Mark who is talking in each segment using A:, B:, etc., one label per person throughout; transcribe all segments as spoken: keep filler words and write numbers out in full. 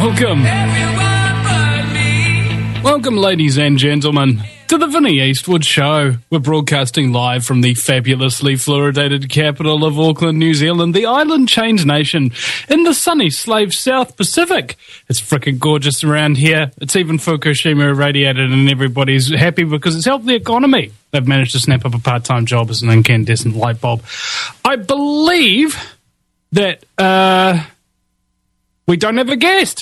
A: Welcome. Welcome, ladies and gentlemen, to the Vinnie Eastwood Show. We're broadcasting live from the fabulously fluoridated capital of Auckland, New Zealand, the island change nation in the sunny slave South Pacific. It's frickin' gorgeous around here. It's even Fukushima irradiated and everybody's happy because it's helped the economy. They've managed to snap up a part-time job as an incandescent light bulb. I believe that uh, we don't have a guest.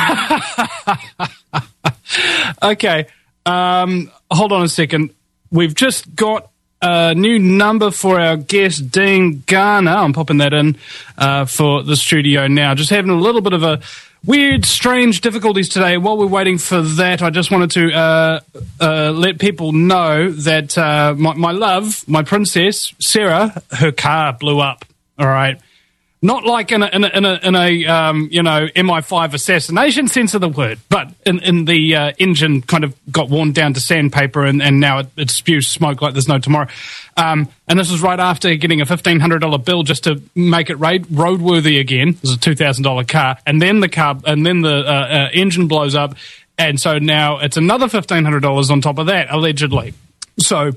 A: Okay, um, hold on a second. We've just got a new number for our guest, Dean Garner. I'm popping that in uh, for the studio now. Just having a little bit of a weird, strange difficulties today. While we're waiting for that, I just wanted to uh, uh, let people know that uh, my, my love, my princess, Sarah, her car blew up, all right? Not like in a, in a, in a, in a um, you know, M I five assassination sense of the word, but in, in the uh, engine kind of got worn down to sandpaper and, and now it, it spews smoke like there's no tomorrow. Um, and this was right after getting a fifteen hundred dollars bill just to make it road, roadworthy again. It was a two thousand dollars car. And then the car, and then the uh, uh, engine blows up. And so now it's another fifteen hundred dollars on top of that, allegedly. So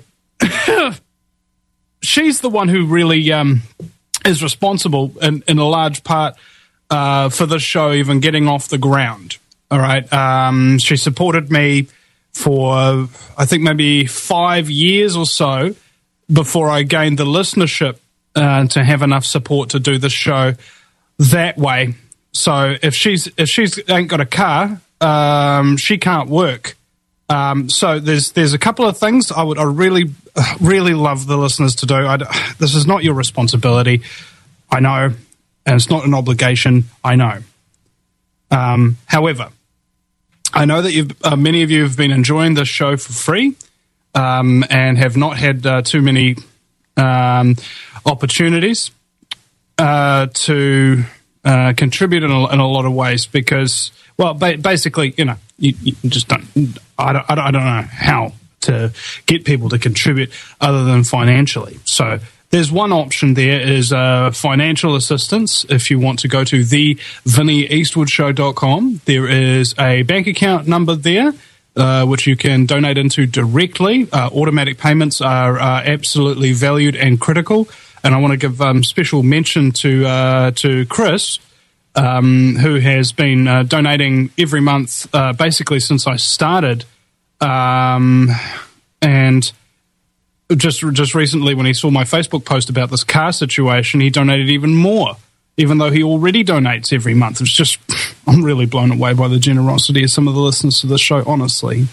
A: she's the one who really... Um, is responsible in, in a large part uh, for this show even getting off the ground. All right. Um, she supported me for, I think, maybe five years or so before I gained the listenership uh, to have enough support to do the show that way. So if she's if she's ain't got a car, um, she can't work. Um, so there's there's a couple of things I would I really really love the listeners to do. I, this is not your responsibility, I know, and it's not an obligation, I know. Um, however, I know that you've, uh, many of you have been enjoying this show for free um, and have not had uh, too many um, opportunities uh, to uh, contribute in a, in a lot of ways because, well, ba- basically, you know, you, you just don't I, don't. I don't know how to get people to contribute other than financially. So there's one option there is uh, financial assistance. If you want to go to the vinnie eastwood show dot com, there is a bank account number there uh, which you can donate into directly. Uh, automatic payments are uh, absolutely valued and critical. And I want to give um, special mention to uh, to Chris, Um, who has been uh, donating every month uh, basically since I started. Um, and just just recently when he saw my Facebook post about this car situation, he donated even more, even though he already donates every month. It's just, I'm really blown away by the generosity of some of the listeners to the show, honestly.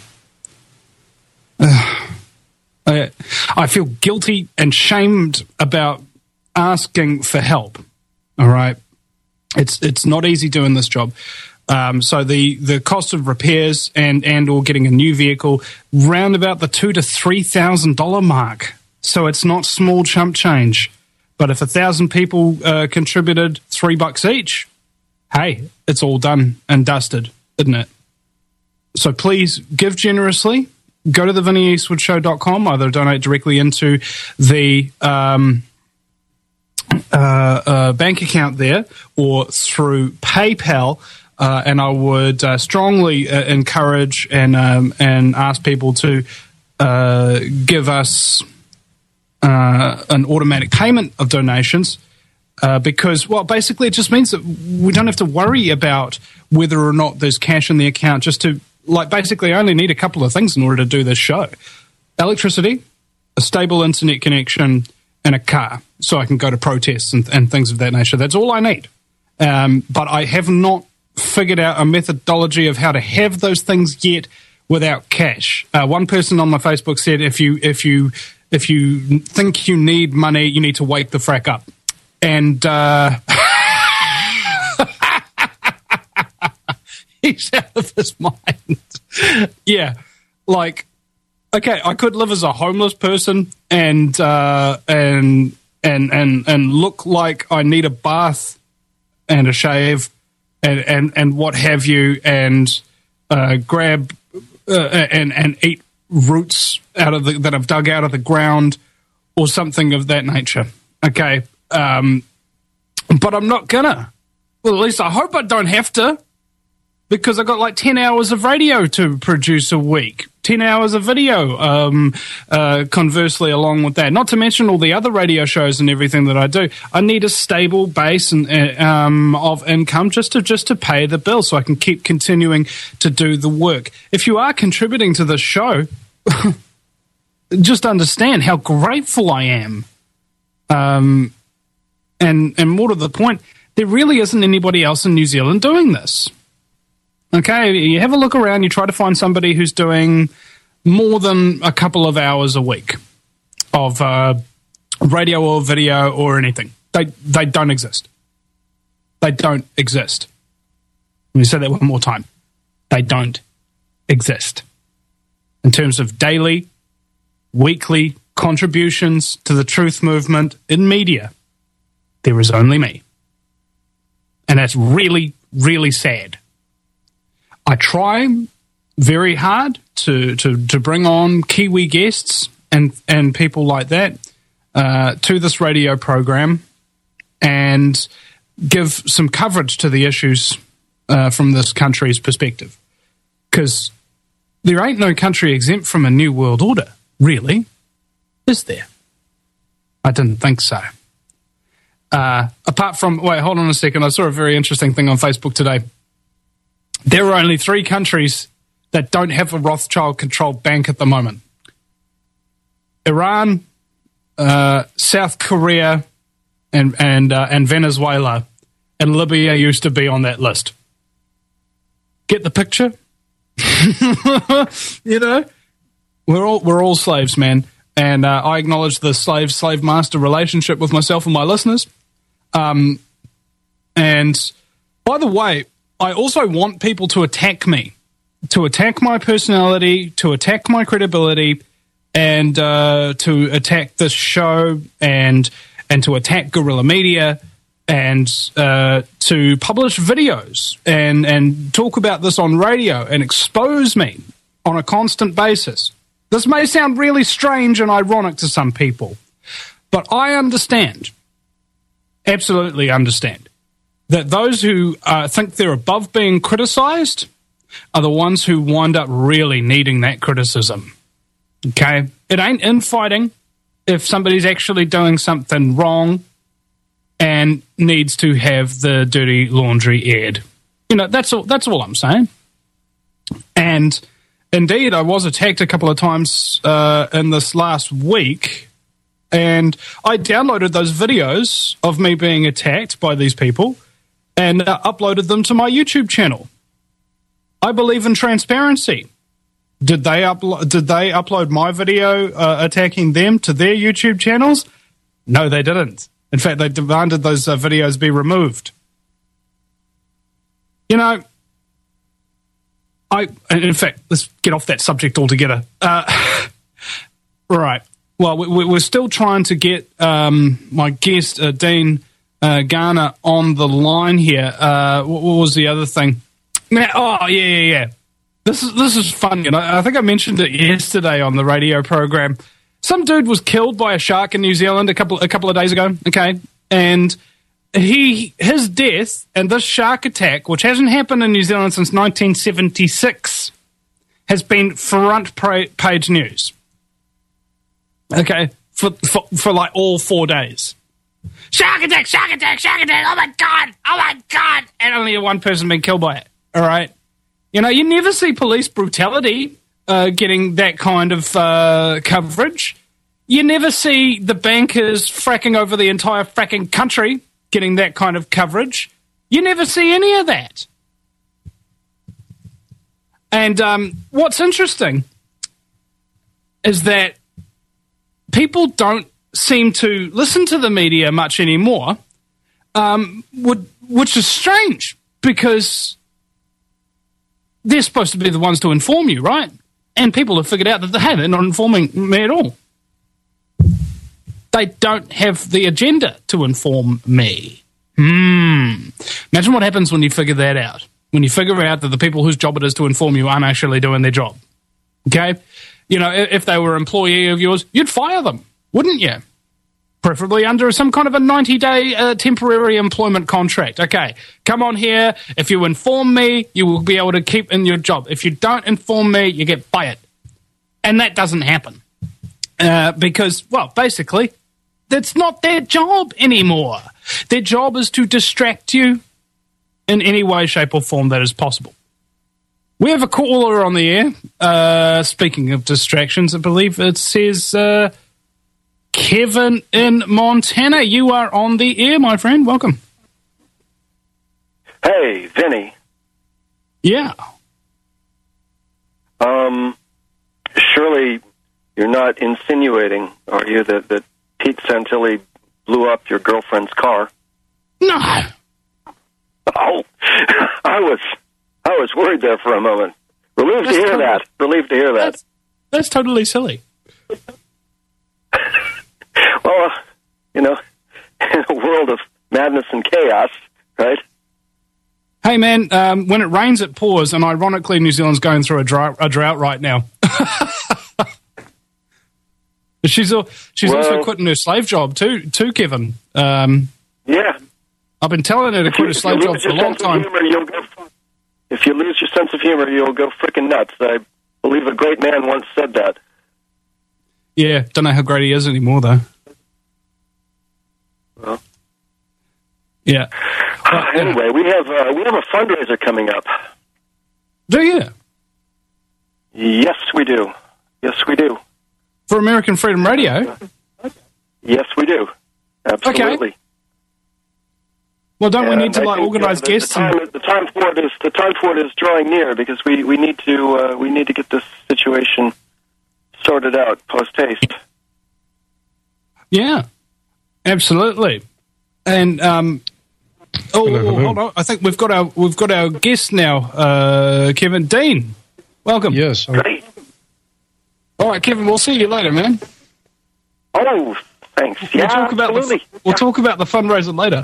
A: Uh, I, I feel guilty and shamed about asking for help, all right? It's it's not easy doing this job. Um, so the, the cost of repairs and, and or getting a new vehicle round about the two to three thousand dollar mark. So it's not small chump change. But if a thousand people uh, contributed three bucks each, hey, it's all done and dusted, isn't it? So please give generously. Go to the vinnie eastwood show dot com. Either donate directly into the um, Uh, uh, bank account there or through PayPal, uh, and I would uh, strongly uh, encourage and um, and ask people to uh, give us uh, an automatic payment of donations uh, because, well, basically it just means that we don't have to worry about whether or not there's cash in the account. Just to, like, basically I only need a couple of things in order to do this show: electricity, a stable internet connection, and a car, so I can go to protests and, and things of that nature. That's all I need. Um, but I have not figured out a methodology of how to have those things yet without cash. Uh, one person on my Facebook said, if you if you if you think you need money, you need to wake the frack up. And uh, he's out of his mind. Yeah, like. Okay, I could live as a homeless person and uh, and and and and look like I need a bath and a shave and and, and what have you, and uh, grab uh, and and eat roots out of the that I've dug out of the ground or something of that nature. Okay, um, but I'm not gonna. Well, at least I hope I don't have to. because I got like ten hours of radio to produce a week, ten hours of video, um, uh, conversely along with that. Not to mention all the other radio shows and everything that I do. I need a stable base and, uh, um, of income just to just to pay the bill so I can keep continuing to do the work. If you are contributing to this show, just understand how grateful I am. Um, and, and more to the point, there really isn't anybody else in New Zealand doing this. Okay, you have a look around, you try to find somebody who's doing more than a couple of hours a week of uh, radio or video or anything. They they don't exist. They don't exist. Let me say that one more time. They don't exist. In terms of daily, weekly contributions to the truth movement in media, there is only me. And that's really, really sad. I try very hard to, to, to bring on Kiwi guests and, and people like that uh, to this radio program and give some coverage to the issues uh, from this country's perspective. Because there ain't no country exempt from a new world order, really, is there? I didn't think so. Uh, apart from, wait, hold on a second. I saw a very interesting thing on Facebook today. There are only three countries that don't have a Rothschild-controlled bank at the moment. Iran, uh, South Korea, and and uh, and Venezuela, and Libya used to be on that list. Get the picture? You know, we're all we're all slaves, man, and uh, I acknowledge the slave-slave master relationship with myself and my listeners. Um, and by the way, I also want people to attack me, to attack my personality, to attack my credibility, and uh, to attack this show, and and to attack Guerrilla Media, and uh, to publish videos and and talk about this on radio and expose me on a constant basis. This may sound really strange and ironic to some people, but I understand, absolutely understand, that those who uh, think they're above being criticized are the ones who wind up really needing that criticism. Okay? It ain't infighting if somebody's actually doing something wrong and needs to have the dirty laundry aired. You know, that's all, that's all I'm saying. And indeed, I was attacked a couple of times uh, in this last week, and I downloaded those videos of me being attacked by these people and uh, uploaded them to my YouTube channel. I believe in transparency. Did they upload? Did they upload my video uh, attacking them to their YouTube channels? No, they didn't. In fact, they demanded those uh, videos be removed. You know, I. In fact, let's get off that subject altogether. Uh, right. Well, we, we're still trying to get um, my guest, uh, Dean uh, Garner, on the line here. Uh, what, what was the other thing? Now, oh, yeah, yeah, yeah. This is this is funny, and I, I think I mentioned it yesterday on the radio program. Some dude was killed by a shark in New Zealand a couple a couple of days ago. Okay, and he his death and this shark attack, which hasn't happened in New Zealand since nineteen seventy-six, has been front page news. Okay, for for, for like all four days. Shark attack! Shark attack! Shark attack! Oh my god! Oh my god! And only one person been killed by it. All right. You know, you never see police brutality uh, getting that kind of uh, coverage. You never see the bankers fracking over the entire fracking country getting that kind of coverage. You never see any of that. And um, what's interesting is that people don't seem to listen to the media much anymore, um, would, which is strange because they're supposed to be the ones to inform you, right? And people have figured out that, hey, they're not informing me at all. They don't have the agenda to inform me. Hmm. Imagine what happens when you figure that out. When you figure out that the people whose job it is to inform you aren't actually doing their job. Okay? You know, if they were an employee of yours, you'd fire them, wouldn't you? preferably under some kind of a ninety-day uh, temporary employment contract. Okay, come on here. If you inform me, you will be able to keep in your job. If you don't inform me, you get fired. And that doesn't happen. Uh, because, well, basically, that's not their job anymore. Their job is to distract you in any way, shape, or form that is possible. We have a caller on the air. Uh, speaking of distractions, I believe it says... Uh, Kevin in Montana, you are on the air, my friend. Welcome.
B: Hey, Vinny.
A: Yeah.
B: Um, surely you're not insinuating, are you, that, that Pete Santilli blew up your girlfriend's car?
A: No.
B: Oh, I was, I was worried there for a moment. Relieved that's to hear totally, that. Relieved to hear that.
A: That's, that's totally silly.
B: Well, uh, you know, in a world of madness and chaos, right?
A: Hey, man, um, when it rains, it pours, and ironically, New Zealand's going through a drought, a drought right now. she's al- she's well, also quitting her slave job, too, too Kevin. Um,
B: yeah.
A: I've been telling her to quit her slave job for a long time.
B: Humor, you'll go, if you lose your sense of humor, you'll go freaking nuts. I believe a great man once said that.
A: Yeah, don't know how great he is anymore, though.
B: Well,
A: yeah.
B: Well, anyway, we have uh, we have a fundraiser coming up.
A: Do you?
B: Yes, we do. Yes, we do.
A: For American Freedom Radio?
B: Yes, we do. Absolutely.
A: Okay. Well, don't
B: and
A: we need to
B: I
A: like
B: think,
A: organize
B: uh, the,
A: guests?
B: The time, and... the time for it is the time for it is drawing near because we, we need to uh, we need to get this situation sorted out post haste.
A: Yeah. Absolutely, and um, oh,
C: hello, hello.
A: hold on. I think we've got our we've got our guest now, uh, Kevin Dean. Welcome.
C: Yes.
B: Great.
A: All right, Kevin. We'll see you later, man.
B: Oh, thanks.
A: We'll
B: Yeah,
A: talk about
B: absolutely.
A: The, we'll
B: yeah.
A: talk about the fundraiser later.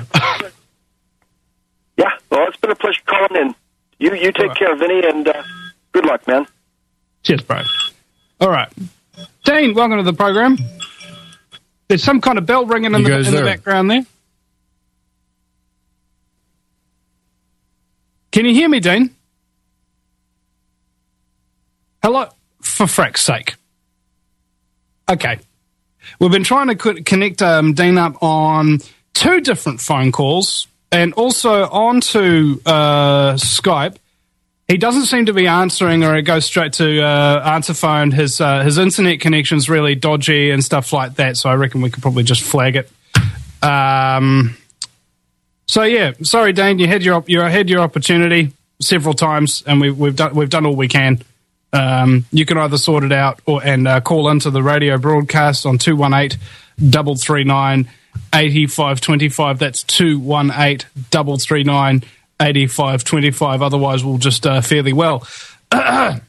B: Yeah. Well, it's been a pleasure calling in. You you take right. care, Vinny, and uh, good luck, man.
A: Cheers, bro. All right, Dean. Welcome to the program. There's some kind of bell ringing in, the, in the background there. Can you hear me, Dean? Hello? For frack's sake. Okay. We've been trying to co- connect um, Dean up on two different phone calls and also onto uh, Skype. He doesn't seem to be answering, or it goes straight to uh, answer phone. His uh, his internet connection's really dodgy and stuff like that, so I reckon we could probably just flag it. Um, so yeah, sorry, Dane, you had your you had your opportunity several times, and we, we've done we've done all we can. Um, you can either sort it out or and uh, call into the radio broadcast on two one eight, three three nine, eight five two five. That's two one eight, three three nine. eighty-five twenty-five, otherwise we'll just uh, fare thee well. Okay.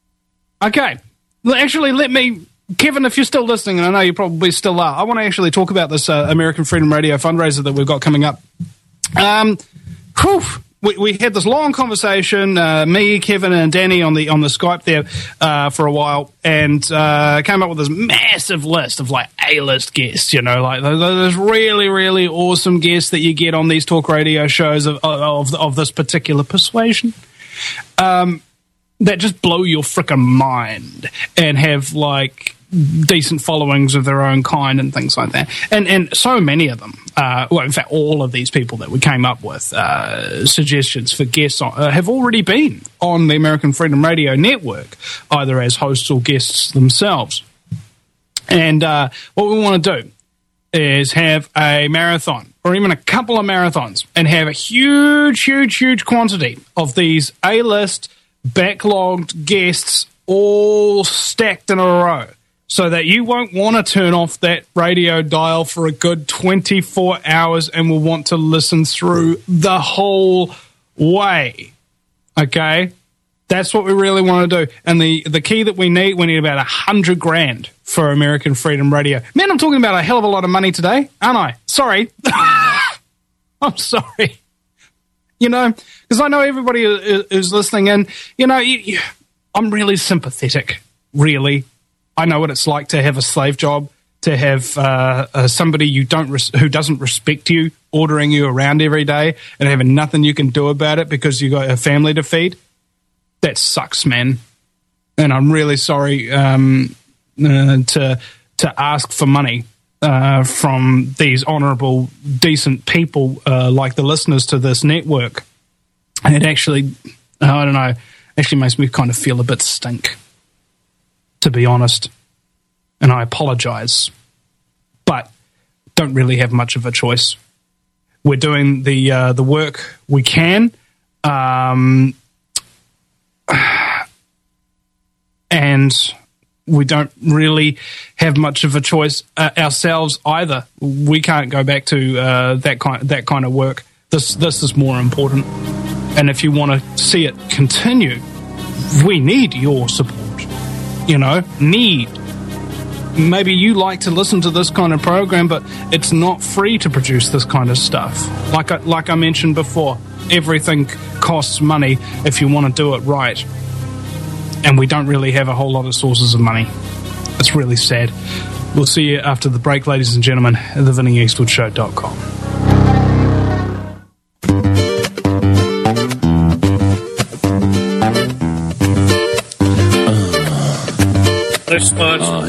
A: Actually, let me... Kevin, if you're still listening, and I know you probably still are, I want to actually talk about this uh, American Freedom Radio fundraiser that we've got coming up. Um, whew, we, we had this long conversation, uh, me, Kevin, and Danny on the on the Skype there uh, for a while, and uh, came up with this massive list of like A-list guests. You know, like those really, really awesome guests that you get on these talk radio shows of of, of this particular persuasion, um, that just blow your frickin' mind and have like decent followings of their own kind and things like that. And and so many of them, uh, well, in fact, all of these people that we came up with, uh, suggestions for guests on, uh, have already been on the American Freedom Radio Network, either as hosts or guests themselves. And uh, what we want to do is have a marathon or even a couple of marathons and have a huge, huge, huge quantity of these A-list backlogged guests all stacked in a row, so that you won't want to turn off that radio dial for a good twenty-four hours and will want to listen through the whole way. Okay? That's what we really want to do. And the, the key that we need, we need about a hundred grand for American Freedom Radio. Man, I'm talking about a hell of a lot of money today, aren't I? Sorry. I'm sorry. You know, because I know everybody is listening, and, you know, you, you, I'm really sympathetic, really. I know what it's like to have a slave job, to have uh, uh, somebody you don't res- who doesn't respect you ordering you around every day and having nothing you can do about it because you got a family to feed. That sucks, man. And I'm really sorry um, uh, to to ask for money uh, from these honourable, decent people uh, like the listeners to this network. And it actually, I don't know, actually makes me kind of feel a bit stink, to be honest. And I apologise, but don't really have much of a choice. We're doing the uh, the work we can, um, and we don't really have much of a choice uh, ourselves either. We can't go back to uh, that kind that kind of work. This this is more important, and if you want to see it continue, we need your support. You know, need. Maybe you like to listen to this kind of program, but it's not free to produce this kind of stuff. Like I, like I mentioned before, everything costs money if you want to do it right. And we don't really have a whole lot of sources of money. It's really sad. We'll see you after the break, ladies and gentlemen, at the vinnie eastwood show dot com.
C: Oh,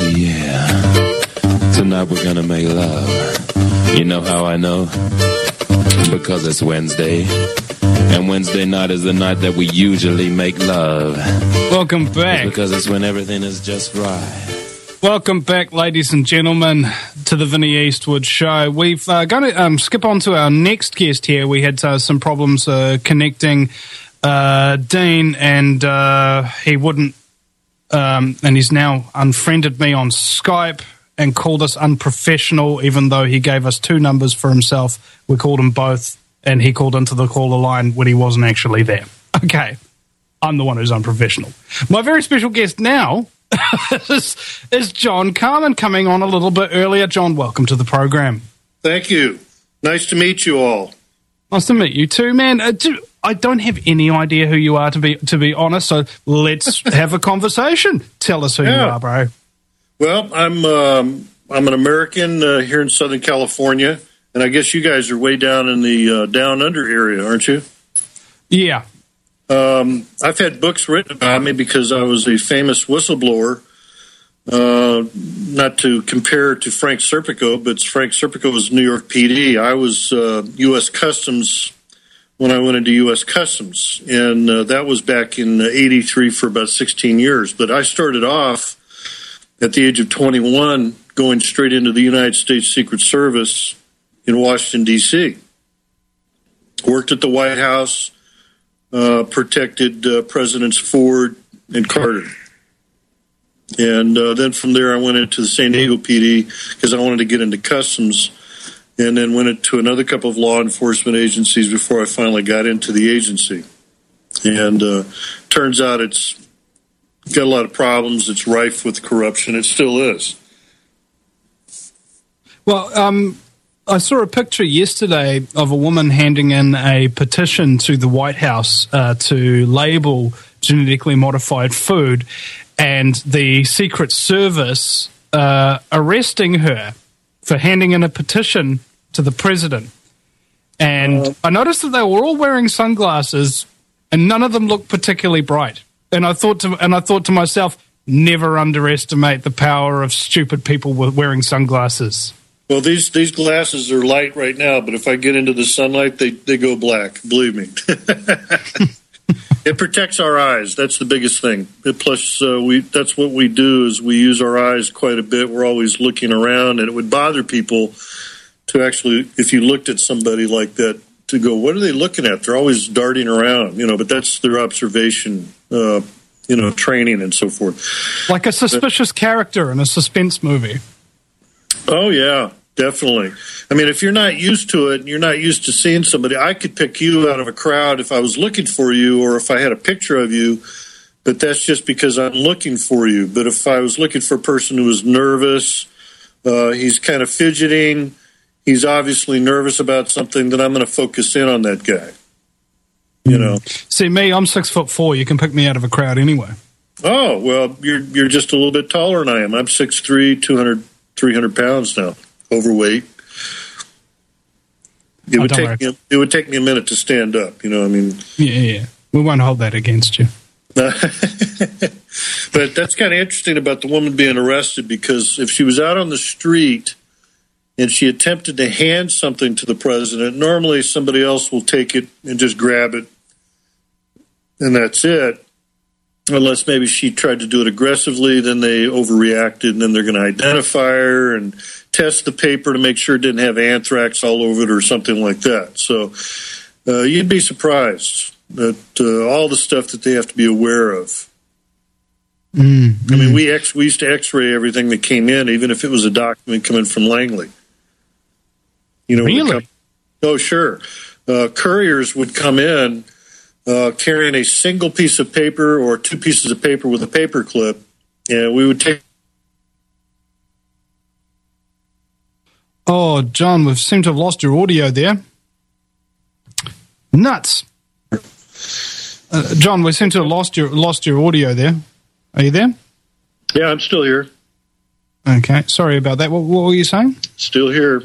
C: yeah. Tonight we're gonna make love. You know how I know? Because it's Wednesday. And Wednesday night is the night that we usually make love.
A: Welcome back.
C: It's because it's when everything is just right.
A: Welcome back, ladies and gentlemen, to the Vinnie Eastwood Show. We've uh, going to um, skip on to our next guest here. We had uh, some problems uh, connecting uh, Dean, and uh, he wouldn't Um, and he's now unfriended me on Skype and called us unprofessional, even though he gave us two numbers for himself. We called him both, and he called into the caller line when he wasn't actually there. Okay, I'm the one who's unprofessional. My very special guest now is, is John Carmen, coming on a little bit earlier. John, welcome to the program.
D: Thank you. Nice to meet you all.
A: Nice to meet you too, man. Uh, do, I don't have any idea who you are, to be to be honest, so let's have a conversation. Tell us who yeah. you are, bro.
D: Well, I'm um, I'm an American uh, here in Southern California, and I guess you guys are way down in the uh, down under area, aren't you?
A: Yeah.
D: Um, I've had books written about me because I was a famous whistleblower. Uh, not to compare to Frank Serpico, but Frank Serpico was New York P D. I was uh, U S Customs when I went into U S Customs, and uh, that was back in eighty-three for about sixteen years. But I started off at the age of twenty-one going straight into the United States Secret Service in Washington, D C Worked at the White House, uh, protected uh, Presidents Ford and Carter. And uh, then from there I went into the San Diego P D because I wanted to get into Customs, and then went into another couple of law enforcement agencies before I finally got into the agency. And uh, turns out it's got a lot of problems. It's rife with corruption. It still is.
A: Well, um, I saw a picture yesterday of a woman handing in a petition to the White House uh, to label genetically modified food, and the Secret Service uh, arresting her for handing in a petition to the president. And uh, I noticed that they were all wearing sunglasses, and none of them looked particularly bright. And I thought to and I thought to myself, never underestimate the power of stupid people wearing sunglasses.
D: Well, these these glasses are light right now, but if I get into the sunlight, they, they go black. Believe me. It protects our eyes. That's the biggest thing. It, plus, uh, we that's what we do is we use our eyes quite a bit. We're always looking around, and it would bother people to actually, if you looked at somebody like that, to go, what are they looking at? They're always darting around, you know, but that's their observation, uh, you know, training and so forth.
A: Like a suspicious but, character in a suspense movie.
D: Oh, yeah. Definitely. I mean, if you're not used to it and you're not used to seeing somebody, I could pick you out of a crowd if I was looking for you or if I had a picture of you, but that's just because I'm looking for you. But if I was looking for a person who was nervous, uh, he's kind of fidgeting, he's obviously nervous about something, then I'm going to focus in on that guy. You know?
A: See, me, I'm six foot four. You can pick me out of a crowd anyway.
D: Oh, well, you're you're just a little bit taller than I am. I'm six three, two hundred three hundred pounds now, overweight. It
A: Oh,
D: would
A: don't
D: take
A: worry.
D: me, it would take me a minute to stand up. You know, I mean,
A: Yeah, yeah. We won't hold that against you.
D: but that's kind of interesting about the woman being arrested, because if she was out on the street and she attempted to hand something to the president, normally somebody else will take it and just grab it, and that's it. Unless maybe she tried to do it aggressively, then they overreacted, and then they're going to identify her and test the paper to make sure it didn't have anthrax all over it or something like that. So uh, you'd be surprised at uh, all the stuff that they have to be aware of.
A: Mm,
D: I mean, we ex- we used to X-ray everything that came in, even if it was a document coming from Langley. You know, when it
A: Really?
D: come- oh, sure. Uh, couriers would come in uh, carrying a single piece of paper or two pieces of paper with a paper clip, and we would take.
A: Oh, John, we seem to have lost your audio there. Nuts. Uh, John, we seem to have lost your lost your audio there. Are you there?
D: Yeah, I'm still here.
A: Okay, sorry about that. What, what were you saying?
D: Still here.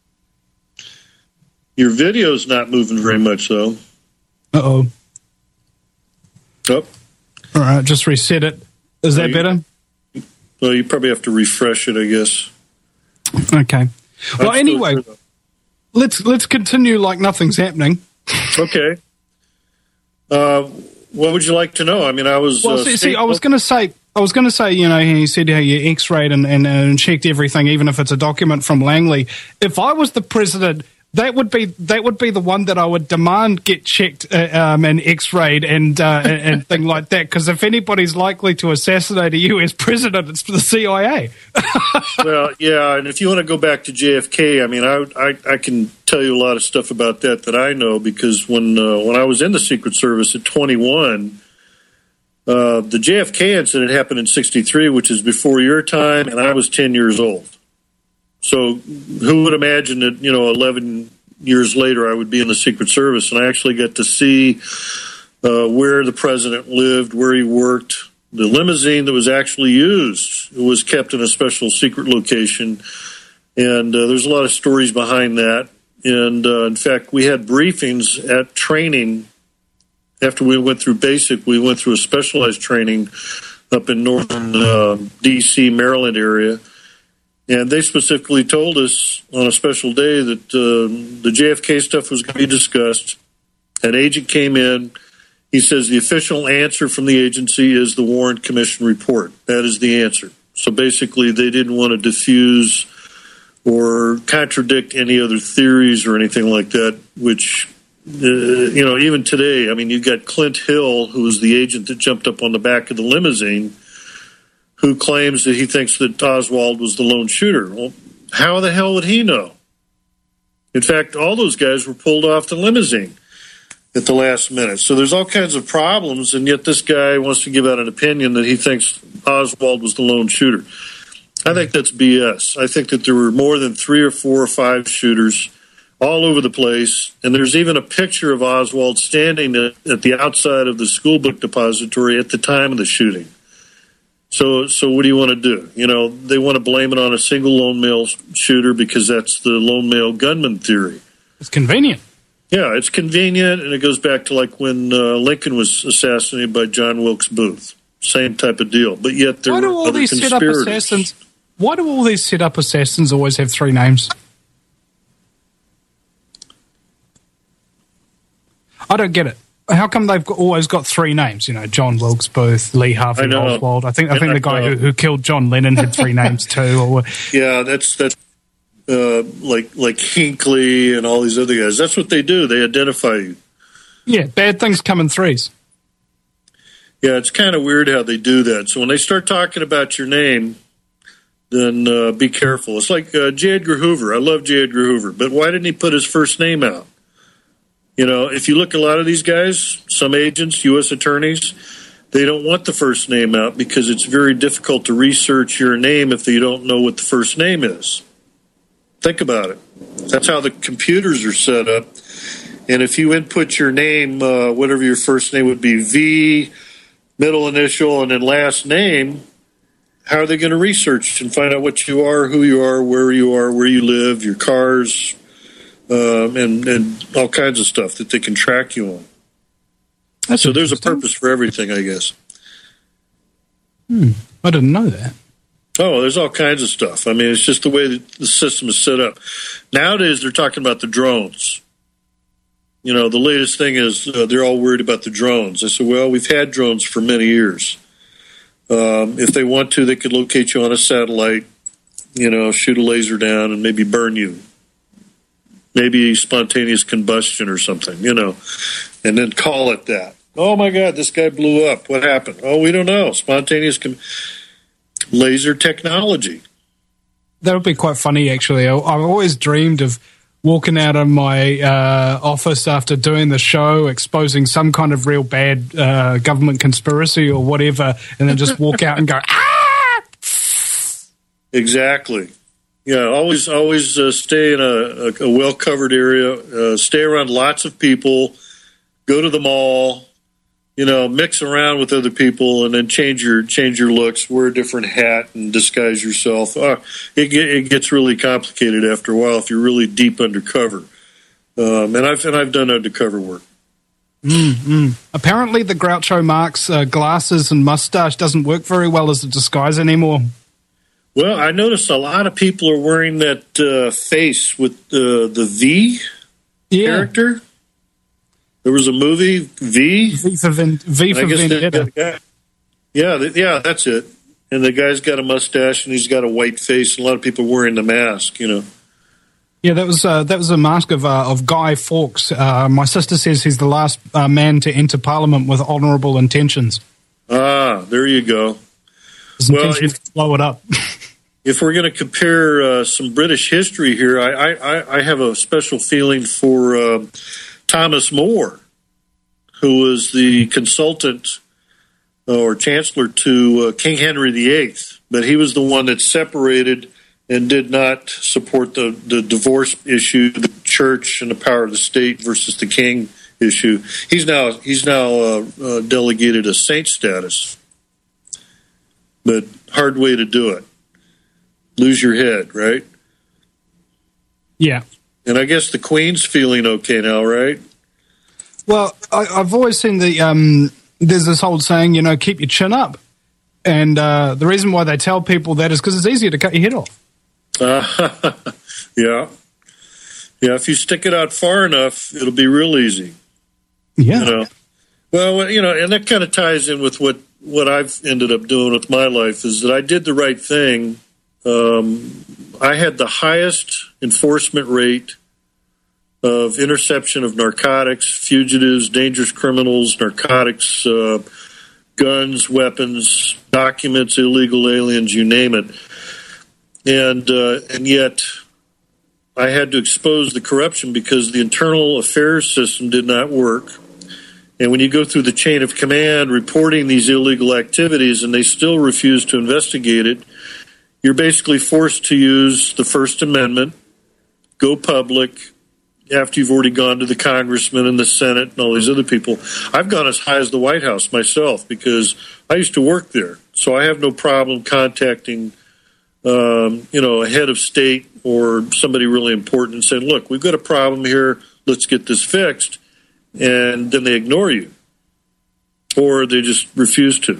D: Your video's not moving very much, though.
A: Uh-oh.
D: Oh,
A: All right, just reset it. Is that
D: you-
A: better?
D: well, you probably have to refresh it, I guess.
A: Okay. Well,
D: I'm still
A: anyway,
D: here, though.
A: let's let's continue like nothing's happening.
D: Okay. Uh, what would you like to know? I mean, I was.
A: Well,
D: uh,
A: see,
D: state-
A: see, I was going to say, I was going to say, you know, he said how you X-rayed and, and, and checked everything, even if it's a document from Langley. If I was the president, that would be that would be the one that I would demand get checked uh, um, and X-rayed and uh, and, and thing like that. Because if anybody's likely to assassinate a U S president, it's the C I A.
D: Well, yeah, and if you want to go back to J F K, I mean, I, I I can tell you a lot of stuff about that that I know, because when uh, when I was in the Secret Service at twenty-one, uh, the J F K incident happened in sixty-three, which is before your time, and I was ten years old. So who would imagine that, you know, eleven years later I would be in the Secret Service, and I actually got to see uh, where the president lived, where he worked. The limousine that was actually used was kept in a special secret location, and uh, there's a lot of stories behind that. And, uh, in fact, we had briefings at training. After we went through basic, we went through a specialized training up in northern uh, D C, Maryland area. And they specifically told us on a special day that uh, the J F K stuff was going to be discussed. An agent came in. He says the official answer from the agency is the Warren Commission report. That is the answer. So basically, they didn't want to diffuse or contradict any other theories or anything like that, which, uh, you know, even today, I mean, you got Clint Hill, who was the agent that jumped up on the back of the limousine, who claims that he thinks that Oswald was the lone shooter. Well, how the hell would he know? In fact, all those guys were pulled off the limousine at the last minute. So there's all kinds of problems, and yet this guy wants to give out an opinion that he thinks Oswald was the lone shooter. I think that's B S. I think that there were more than three or four or five shooters all over the place, and there's even a picture of Oswald standing at, at the outside of the school book depository at the time of the shooting. So, so what do you want to do? You know, they want to blame it on a single lone male shooter because that's the lone male gunman theory.
A: It's convenient.
D: Yeah, it's convenient, and it goes back to like when uh, Lincoln was assassinated by John Wilkes Booth. Same type of deal. But yet there
A: Why do
D: were
A: all
D: other
A: these set up
D: conspirators.
A: assassins? Why do all these set up assassins always have three names? I don't get it. How come they've got, always got three names? You know, John Wilkes Booth, Lee Harvey
D: I know.
A: Oswald. I think I think
D: And
A: the guy
D: I know.
A: who, who killed John Lennon had three names too. Or
D: Yeah, that's that's uh, like like Hinckley and all these other guys. That's what they do. They identify you.
A: yeah, bad things come in threes.
D: Yeah, it's kind of weird how they do that. So when they start talking about your name, then uh, be careful. It's like uh, J. Edgar Hoover. I love J. Edgar Hoover, but why didn't he put his first name out? You know, if you look at a lot of these guys, some agents, U S attorneys, they don't want the first name out because it's very difficult to research your name if you don't know what the first name is. Think about it. That's how the computers are set up. And if you input your name, uh, whatever your first name would be, V, middle initial, and then last name, how are they going to research and find out what you are, who you are, where you are, where you live, your cars, um, and, and all kinds of stuff that they can track you on? That's so there's a purpose for everything, I guess.
A: Hmm. I didn't know that.
D: Oh, there's all kinds of stuff. I mean, it's just the way that the system is set up. Nowadays, they're talking about the drones. You know, the latest thing is uh, they're all worried about the drones. I said, well, we've had drones for many years. Um, if they want to, they could locate you on a satellite, you know, shoot a laser down and maybe burn you. Maybe spontaneous combustion or something, you know, and then call it that. Oh, my God, this guy blew up. What happened? Oh, we don't know. Spontaneous com- laser technology.
A: That would be quite funny, actually. I, I've always dreamed of walking out of my uh, office after doing the show, exposing some kind of real bad uh, government conspiracy or whatever, and then just walk out and go, ah!
D: Exactly. Yeah, always always uh, stay in a, a, a well-covered area, uh, stay around lots of people, go to the mall, you know, mix around with other people, and then change your change your looks, wear a different hat, and disguise yourself. Uh, it, it gets really complicated after a while if you're really deep undercover. Um, and I've and I've done undercover work.
A: Mm-hmm. Apparently, the Groucho Marx uh, glasses and mustache doesn't work very well as a disguise anymore.
D: Well, I noticed a lot of people are wearing that uh, face with uh, the V yeah. character. There was a movie, V.
A: V for, Ven- v for Vendetta.
D: Guy, yeah, th- yeah, that's it. And the guy's got a mustache and he's got a white face. And a lot of people wearing the mask, you know.
A: Yeah, that was uh, that was a mask of uh, of Guy Fawkes. Uh, my sister says he's the last uh, man to enter Parliament with honourable intentions.
D: Ah, there you go.
A: His well, intention if, to blow it up.
D: If we're going to compare uh, some British history here, I, I, I have a special feeling for uh, Thomas More, who was the consultant or chancellor to uh, King Henry the Eighth, but he was the one that separated and did not support the, the divorce issue, the church and the power of the state versus the king issue. He's now he's now uh, uh, delegated a saint status, but hard way to do it. Lose your head, right?
A: Yeah.
D: And I guess the Queen's feeling okay now, right?
A: Well, I, I've always seen the, um, there's this old saying, you know, keep your chin up. And uh, the reason why they tell people that is because it's easier to cut your head off.
D: Uh, yeah. Yeah, if you stick it out far enough, it'll be real easy.
A: Yeah.
D: You know? Well, you know, and that kind of ties in with what, what I've ended up doing with my life is that I did the right thing. Um, I had the highest enforcement rate of interception of narcotics, fugitives, dangerous criminals, narcotics, uh, guns, weapons, documents, illegal aliens, you name it. And uh, and yet I had to expose the corruption because the internal affairs system did not work. And when you go through the chain of command reporting these illegal activities and they still refuse to investigate it, you're basically forced to use the First Amendment, go public, after you've already gone to the congressman and the Senate and all these other people. I've gone as high as the White House myself because I used to work there. So I have no problem contacting, um, you know, a head of state or somebody really important and saying, look, we've got a problem here. Let's get this fixed. And then they ignore you. Or they just refuse to.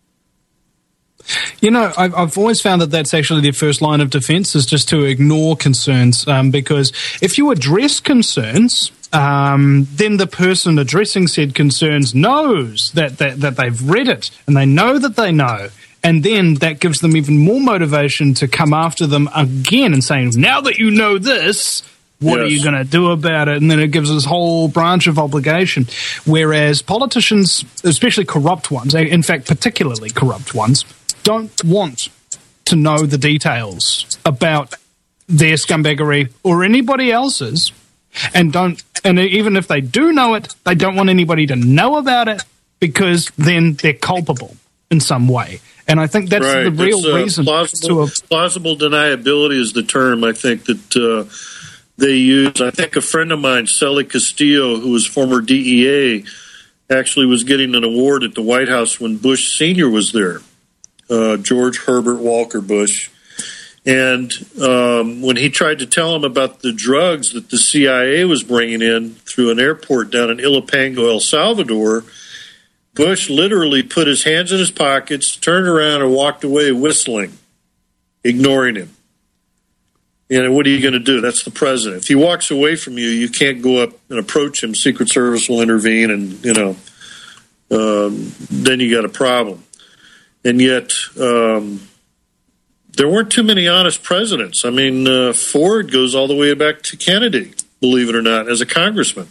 A: You know, I've, I've always found that that's actually their first line of defense is just to ignore concerns, um, because if you address concerns, um, then the person addressing said concerns knows that, that, that they've read it and they know that they know. And then that gives them even more motivation to come after them again and saying, now that you know this, what yes. are you going to do about it? And then it gives this whole branch of obligation. Whereas politicians, especially corrupt ones, in fact, particularly corrupt ones, don't want to know the details about their scumbaggery or anybody else's, and don't. And even if they do know it, they don't want anybody to know about it because then they're culpable in some way. And I think that's
D: right.
A: the real
D: it's, uh,
A: reason.
D: Plausible,
A: to a,
D: plausible deniability is the term I think that uh, they use. I think a friend of mine, Sully Castillo, who was former D E A, actually was getting an award at the White House when Bush Senior was there. uh, George Herbert Walker Bush. And um, when he tried to tell him about the drugs that the C I A was bringing in through an airport down in Ilopango, El Salvador, Bush literally put his hands in his pockets, turned around, and walked away whistling, ignoring him. You know, what are you going to do? That's the president. If he walks away from you, you can't go up and approach him. Secret Service will intervene, and, you know, um, then you got a problem. And yet, um, there weren't too many honest presidents. I mean, uh, Ford goes all the way back to Kennedy, believe it or not, as a congressman.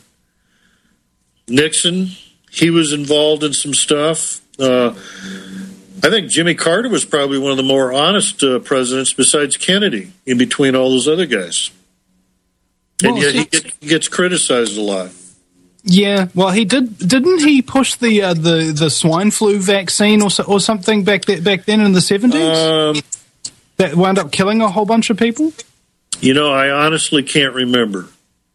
D: Nixon, he was involved in some stuff. Uh, I think Jimmy Carter was probably one of the more honest uh, presidents besides Kennedy, in between all those other guys. And
A: well,
D: yet he, get, he gets criticized a lot.
A: Yeah, well, he did. Didn't he push the uh, the the swine flu vaccine or so, or something back th- back then in the seventies? Um, that wound up killing a whole bunch of people.
D: You know, I honestly can't remember.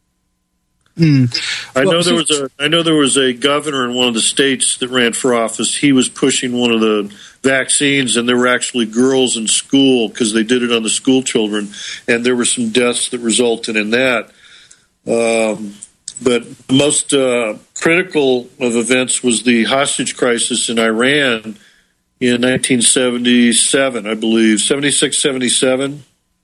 A: Mm.
D: I
A: well,
D: know there
A: so,
D: was a I know there was a governor in one of the states that ran for office. He was pushing one of the vaccines, and there were actually girls in school because they did it on the school children, and there were some deaths that resulted in that. Um, but the most uh, critical of events was the hostage crisis in Iran in nineteen seventy-seven, I believe, seventy-six, seventy-seven.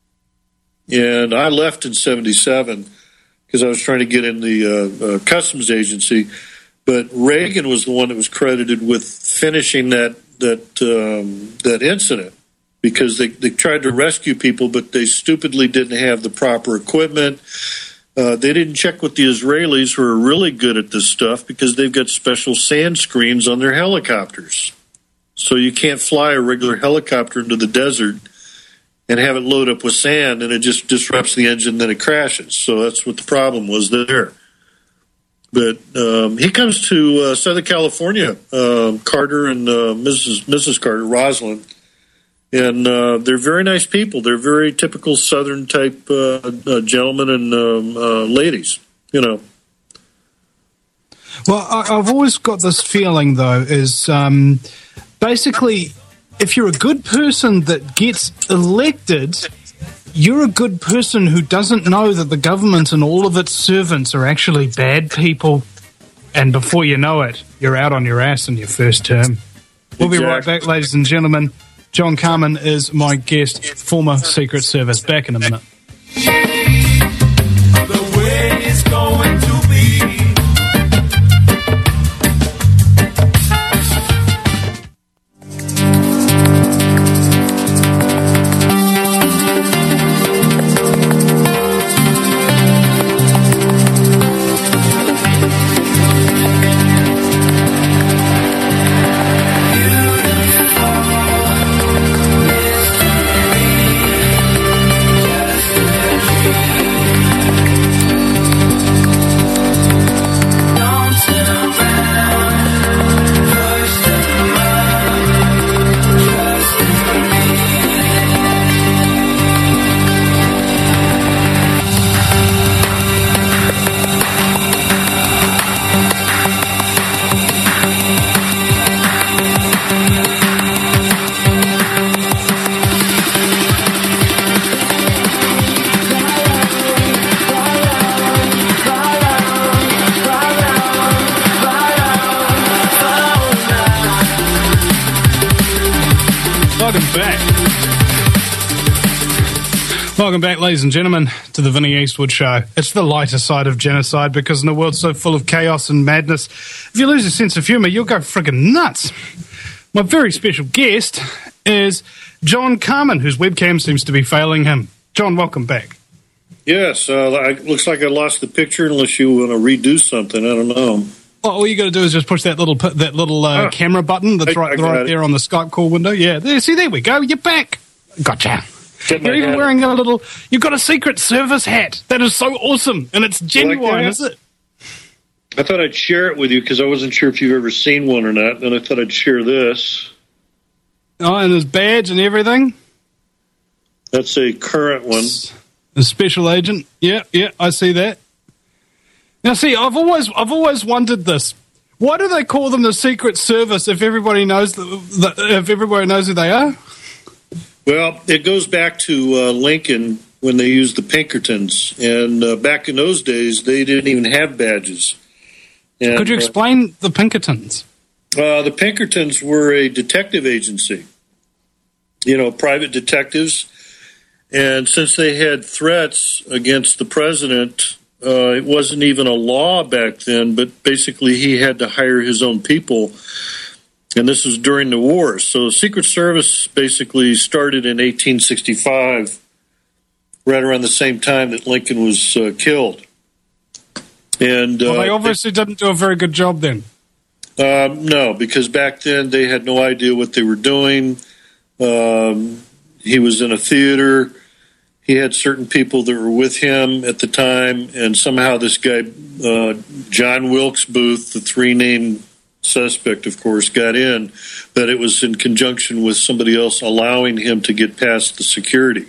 D: And I left in seventy-seven because I was trying to get in the uh, uh, customs agency. But Reagan was the one that was credited with finishing that that um, that incident because they, they tried to rescue people, but they stupidly didn't have the proper equipment. Uh, they didn't check with the Israelis, who are really good at this stuff, because they've got special sand screens on their helicopters. So you can't fly a regular helicopter into the desert and have it load up with sand, and it just disrupts the engine, then it crashes. So that's what the problem was there. But um, he comes to uh, Southern California, uh, Carter and uh, Missus Missus Carter, Rosalind, and uh, they're very nice people. They're very typical Southern type uh, uh, gentlemen and um, uh, ladies, you know.
A: Well, I, I've always got this feeling, though, is um, basically if you're a good person that gets elected, you're a good person who doesn't know that the government and all of its servants are actually bad people. And before you know it, you're out on your ass in your first term. We'll be right back, ladies and gentlemen. John Carman is my guest, former Secret Service. Back in a minute.
E: The way it's going to be.
A: Welcome back, ladies and gentlemen, to the Vinnie Eastwood Show. It's the lighter side of genocide, because in a world so full of chaos and madness, if you lose your sense of humour, you'll go friggin' nuts. My very special guest is John Carman, whose webcam seems to be failing him. John, welcome back.
D: Yes, uh, it looks like I lost the picture unless you want to redo something. I don't know.
A: Well, all you got to do is just push that little that little uh, ah, camera button that's
D: I,
A: right,
D: I
A: right there on the Skype call window. Yeah, there, see, there we go. You're back. Gotcha. You're even wearing a little... You've got a Secret Service hat. That is so awesome, and it's genuine, like is it?
D: I thought I'd share it with you because I wasn't sure if you've ever seen one or not, and I thought I'd share this.
A: Oh, and his badge and everything?
D: That's a current one.
A: A special agent. Yeah, yeah, I see that. Now, see, I've always, I've always wondered this. Why do they call them the Secret Service if everybody knows the, the, if everybody knows who they are?
D: Well, it goes back to uh, Lincoln when they used the Pinkertons, and uh, back in those days, they didn't even have badges. And,
A: Could you explain uh, the Pinkertons?
D: Uh, the Pinkertons were a detective agency, you know, private detectives, and since they had threats against the president, uh, it wasn't even a law back then, but basically he had to hire his own people. And this was during the war. So the Secret Service basically started in eighteen sixty-five, right around the same time that Lincoln was uh, killed. And
A: well, they
D: uh,
A: obviously they, didn't do a very good job then.
D: Um, no, because back then they had no idea what they were doing. Um, he was in a theater. He had certain people that were with him at the time, and somehow this guy, uh, John Wilkes Booth, the three-name suspect, of course, got in, but it was in conjunction with somebody else allowing him to get past the security.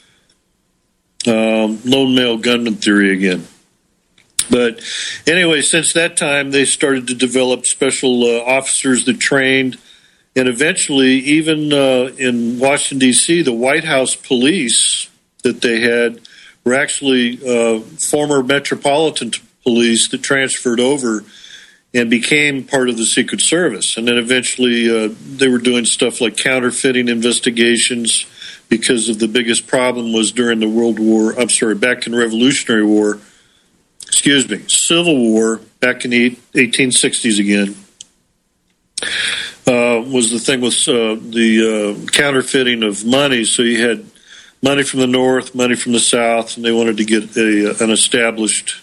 D: Um, lone male gunman theory again. But anyway, since that time, they started to develop special uh, officers that trained, and eventually, even uh, in Washington, D C, the White House police that they had were actually uh, former Metropolitan Police that transferred over and became part of the Secret Service. And then eventually uh, they were doing stuff like counterfeiting investigations, because of the biggest problem was during the World War, I'm sorry, back in the Revolutionary War, excuse me, Civil War, back in the eighteen sixties again, uh, was the thing with uh, the uh, counterfeiting of money. So you had money from the North, money from the South, and they wanted to get a, an established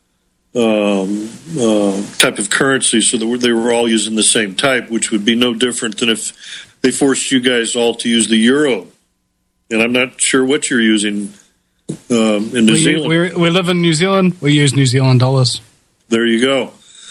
D: Um, uh, type of currency, so that they were all using the same type, which would be no different than if they forced you guys all to use the euro. And I'm not sure what you're using um, in New
A: we,
D: Zealand.
A: We, we live in New Zealand. We use New Zealand dollars.
D: There you go.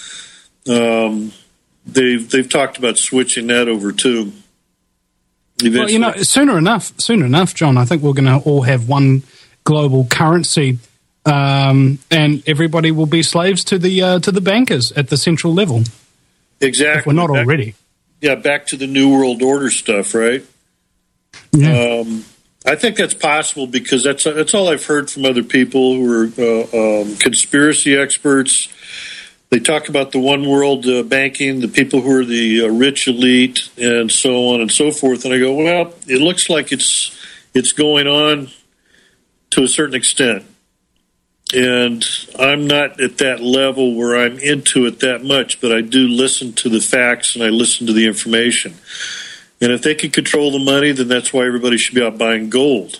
D: Um, they've they've talked about switching that over too. Eventually.
A: Well, you know, sooner enough, sooner enough, John. I think we're going to all have one global currency. Um, and everybody will be slaves to the uh, to the bankers at the central level.
D: Exactly.
A: If we're not
D: back,
A: already.
D: Yeah, back to the New World Order stuff, right?
A: Yeah.
D: Um, I think that's possible because that's that's all I've heard from other people who are uh, um, conspiracy experts. They talk about the one world uh, banking, the people who are the uh, rich elite, and so on and so forth. And I go, well, it looks like it's it's going on to a certain extent. And I'm not at that level where I'm into it that much, but I do listen to the facts and I listen to the information. And if they can control the money, then that's why everybody should be out buying gold.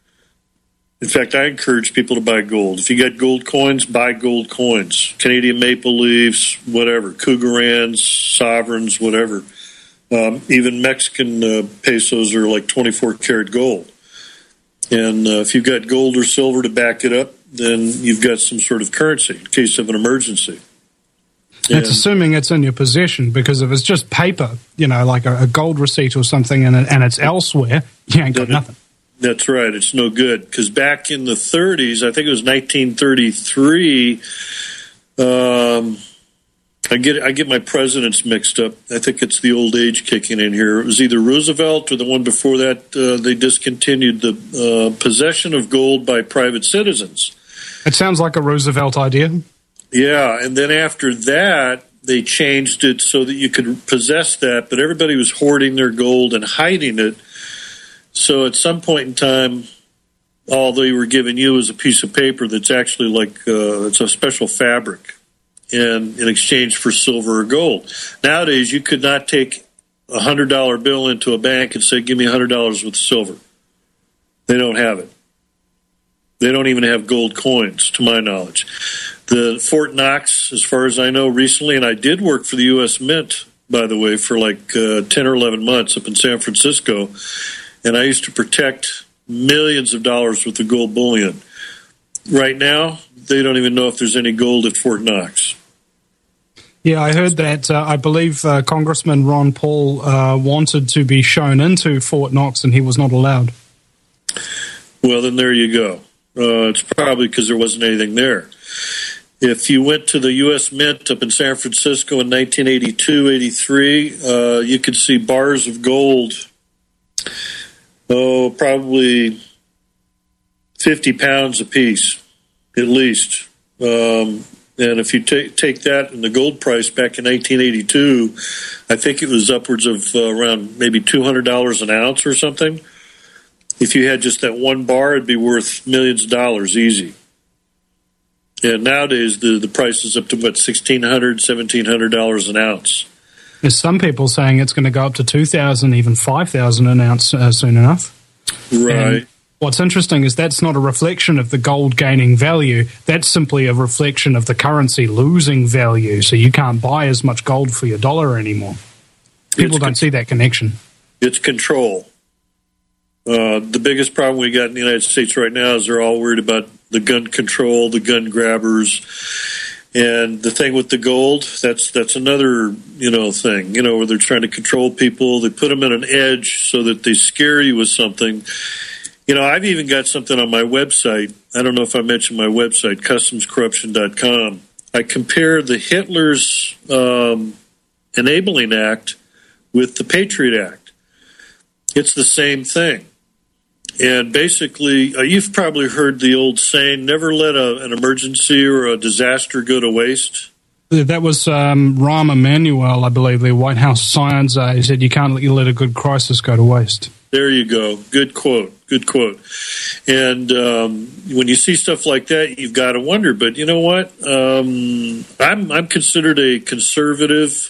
D: In fact, I encourage people to buy gold. If you got gold coins, buy gold coins. Canadian maple leaves, whatever, Cougarans, sovereigns, whatever. Um, even Mexican uh, pesos are like twenty-four karat gold. And uh, if you've got gold or silver to back it up, then you've got some sort of currency in case of an emergency.
A: That's assuming it's in your possession, because if it's just paper, you know, like a, a gold receipt or something, and, it, and it's elsewhere, you ain't got nothing.
D: That's right. It's no good. Because back in the thirties, I think it was nineteen thirty-three, um, I get I get my presidents mixed up. I think it's the old age kicking in here. It was either Roosevelt or the one before that. Uh, they discontinued the uh, possession of gold by private citizens.
A: It sounds like a Roosevelt idea.
D: Yeah, and then after that, they changed it so that you could possess that, but everybody was hoarding their gold and hiding it. So at some point in time, all they were giving you is a piece of paper that's actually like uh, it's a special fabric, and in exchange for silver or gold. Nowadays, you could not take a one hundred dollar bill into a bank and say, give me one hundred dollars with silver. They don't have it. They don't even have gold coins, to my knowledge. The Fort Knox, as far as I know, recently, and I did work for the U S Mint, by the way, for like uh, ten or eleven months up in San Francisco, and I used to protect millions of dollars worth of gold bullion. Right now, they don't even know if there's any gold at Fort Knox.
A: Yeah, I heard that. Uh, I believe uh, Congressman Ron Paul uh, wanted to be shown into Fort Knox, and he was not allowed.
D: Well, then there you go. Uh, it's probably because there wasn't anything there. If you went to the U S Mint up in San Francisco in nineteen eighty-two, eighty-three, uh, you could see bars of gold, oh, probably fifty pounds apiece, at least. Um, and if you take take that and the gold price back in nineteen eighty-two, I think it was upwards of uh, around maybe two hundred dollars an ounce or something. If you had just that one bar, it'd be worth millions of dollars easy. And nowadays, the, the price is up to, what, sixteen hundred dollars, seventeen hundred dollars an ounce.
A: There's some people saying it's going to go up to two thousand dollars, even five thousand dollars an ounce uh, soon enough.
D: Right.
A: And what's interesting is that's not a reflection of the gold gaining value. That's simply a reflection of the currency losing value. So you can't buy as much gold for your dollar anymore. People
D: It's
A: don't see that connection.
D: It's control. Uh, the biggest problem we got in the United States right now is they're all worried about the gun control, the gun grabbers, and the thing with the gold. That's that's another you know thing. You know where they're trying to control people. They put them at an edge so that they scare you with something. You know, I've even got something on my website. I don't know if I mentioned my website, customs corruption dot com. I compare the Hitler's um, Enabling Act with the Patriot Act. It's the same thing. And basically, uh, you've probably heard the old saying, never let a, an emergency or a disaster go to waste.
A: That was um, Rahm Emanuel, I believe, the White House science. Uh, he said you can't let, let a good crisis go to waste.
D: There you go. Good quote. Good quote. And um, when you see stuff like that, you've got to wonder. But you know what? Um, I'm, I'm considered a conservative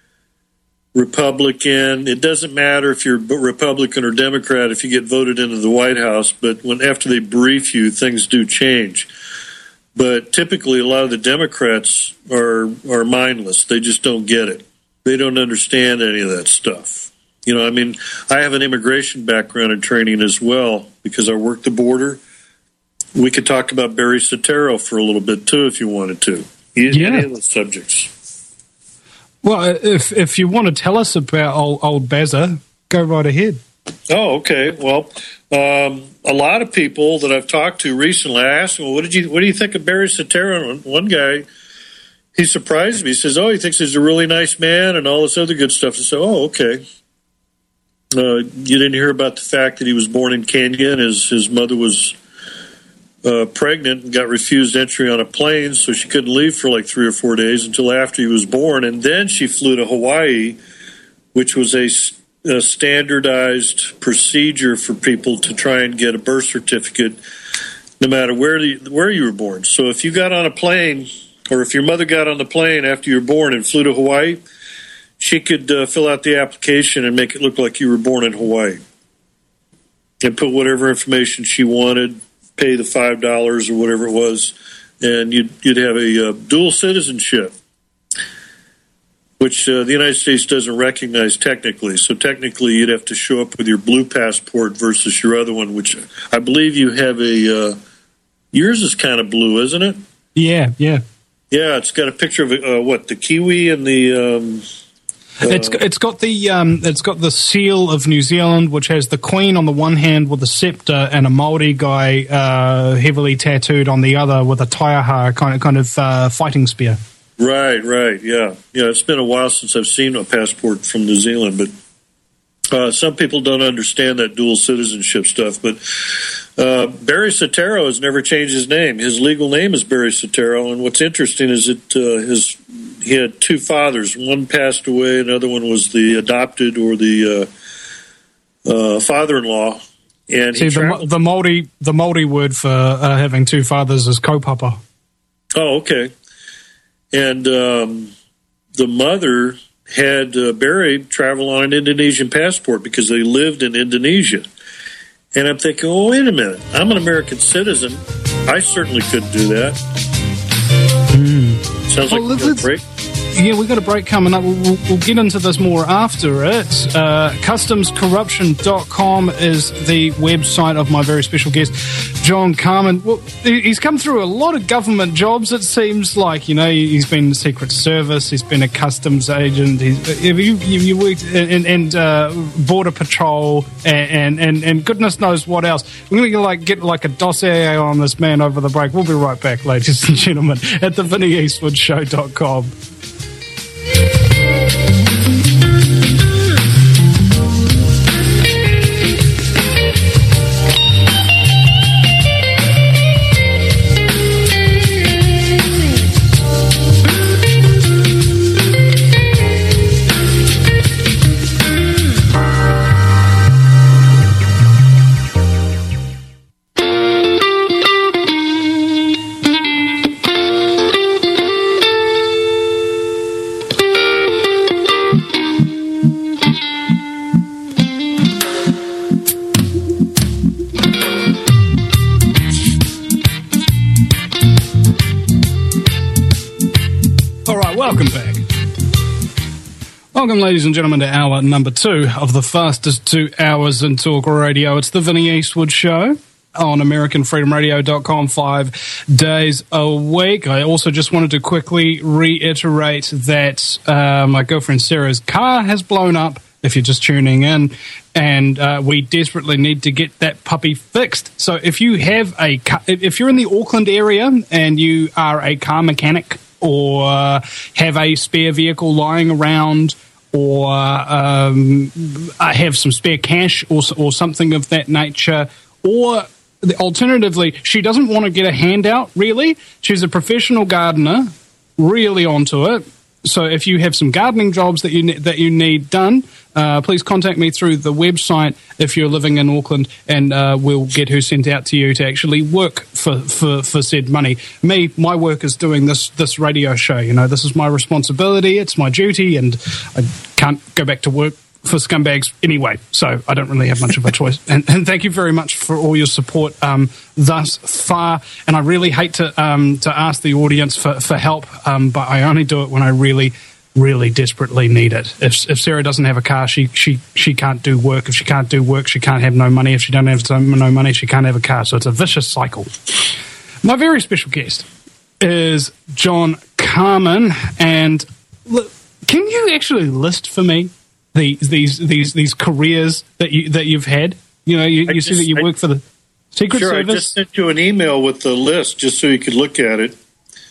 D: Republican. It doesn't matter if you're Republican or Democrat if you get voted into the White House, but when after they brief you, things do change. But typically, a lot of the Democrats are are mindless. They just don't get it. They don't understand any of that stuff. You know, I mean, I have an immigration background and training as well because I work the border. We could talk about Barry Soetoro for a little bit too, if you wanted to.
A: Yeah.
D: Any of the subjects.
A: Well, if if you want to tell us about old, old Bazza, go right ahead.
D: Oh, okay. Well, um, a lot of people that I've talked to recently, I asked them, well, what did you what do you think of Barry Soetoro? And one guy, he surprised me. He says, oh, he thinks he's a really nice man and all this other good stuff. I said, oh, okay. Uh, you didn't hear about the fact that he was born in Kenya and his, his mother was uh, pregnant and got refused entry on a plane, so she couldn't leave for like three or four days until after he was born. And then she flew to Hawaii, which was a, a standardized procedure for people to try and get a birth certificate no matter where, the, where you were born. So if you got on a plane, or if your mother got on the plane after you were born and flew to Hawaii, she could uh, fill out the application and make it look like you were born in Hawaii and put whatever information she wanted, pay the five dollars or whatever it was, and you'd, you'd have a uh, dual citizenship, which uh, the United States doesn't recognize technically. So technically you'd have to show up with your blue passport versus your other one, which I believe you have a uh, – yours is kind of blue, isn't it?
A: Yeah, yeah.
D: Yeah, it's got a picture of, uh, what, the kiwi and the um, –
A: It's it's got the um, it's got the seal of New Zealand, which has the Queen on the one hand with a scepter and a Māori guy uh, heavily tattooed on the other with a taiaha kind of kind of uh, fighting spear.
D: Right, right, yeah, yeah. It's been a while since I've seen a passport from New Zealand, but uh, some people don't understand that dual citizenship stuff. But uh, Barry Soetoro has never changed his name. His legal name is Barry Soetoro, and what's interesting is that uh, his he had two fathers. One passed away, another one was the adopted or the uh, uh, father-in-law. And
A: See,
D: he
A: the,
D: traveled-
A: the Māori the Māori word for uh, having two fathers is kaupapa.
D: Oh, okay. And um, the mother had uh, Barry travel on an Indonesian passport because they lived in Indonesia. And I'm thinking, oh, wait a minute. I'm an American citizen. I certainly couldn't do that.
A: Mm.
D: Sounds
A: Well,
D: like a
A: let's-
D: break.
A: yeah, we've got a break coming up. We'll, we'll, we'll get into this more after it. Uh, customs corruption dot com is the website of my very special guest, John Carman. Well, he's come through a lot of government jobs, it seems like. You know, he's been in the Secret Service, he's been a customs agent, he's, you, you, you worked in, and uh, Border Patrol, and, and, and goodness knows what else. We're going to like get like a dossier on this man over the break. We'll be right back, ladies and gentlemen, at the Vinnie Eastwood Show dot com. Welcome back. Welcome, ladies and gentlemen, to hour number two of the fastest two hours in talk radio. It's the Vinnie Eastwood Show on American Freedom Radio dot com five days a week. I also just wanted to quickly reiterate that uh, my girlfriend Sarah's car has blown up, if you're just tuning in, and uh, we desperately need to get that puppy fixed. So if you have a car, if you're in the Auckland area and you are a car mechanic, or uh, have a spare vehicle lying around, or um, have some spare cash or, or something of that nature, or alternatively, she doesn't want to get a handout, really. She's a professional gardener, really onto it. So if you have some gardening jobs that you ne- that you need done, uh, please contact me through the website if you're living in Auckland, and uh, we'll get her sent out to you to actually work for, for, for said money. Me, my work is doing this this radio show. You know, this is my responsibility. It's my duty, and I can't go back to work for scumbags anyway, so I don't really have much of a choice. And, and thank you very much for all your support um, thus far. And I really hate to um, to ask the audience for, for help, um, but I only do it when I really, really desperately need it. If, if Sarah doesn't have a car, she, she, she can't do work. If she can't do work, she can't have no money. If she doesn't have no money, she can't have a car. So it's a vicious cycle. My very special guest is John Carman. And look, can you actually list for me These these these these careers that you that you've had? You know, you, you see that you work for the Secret
D: sure,
A: Service.
D: I just sent you an email with the list just so you could look at it.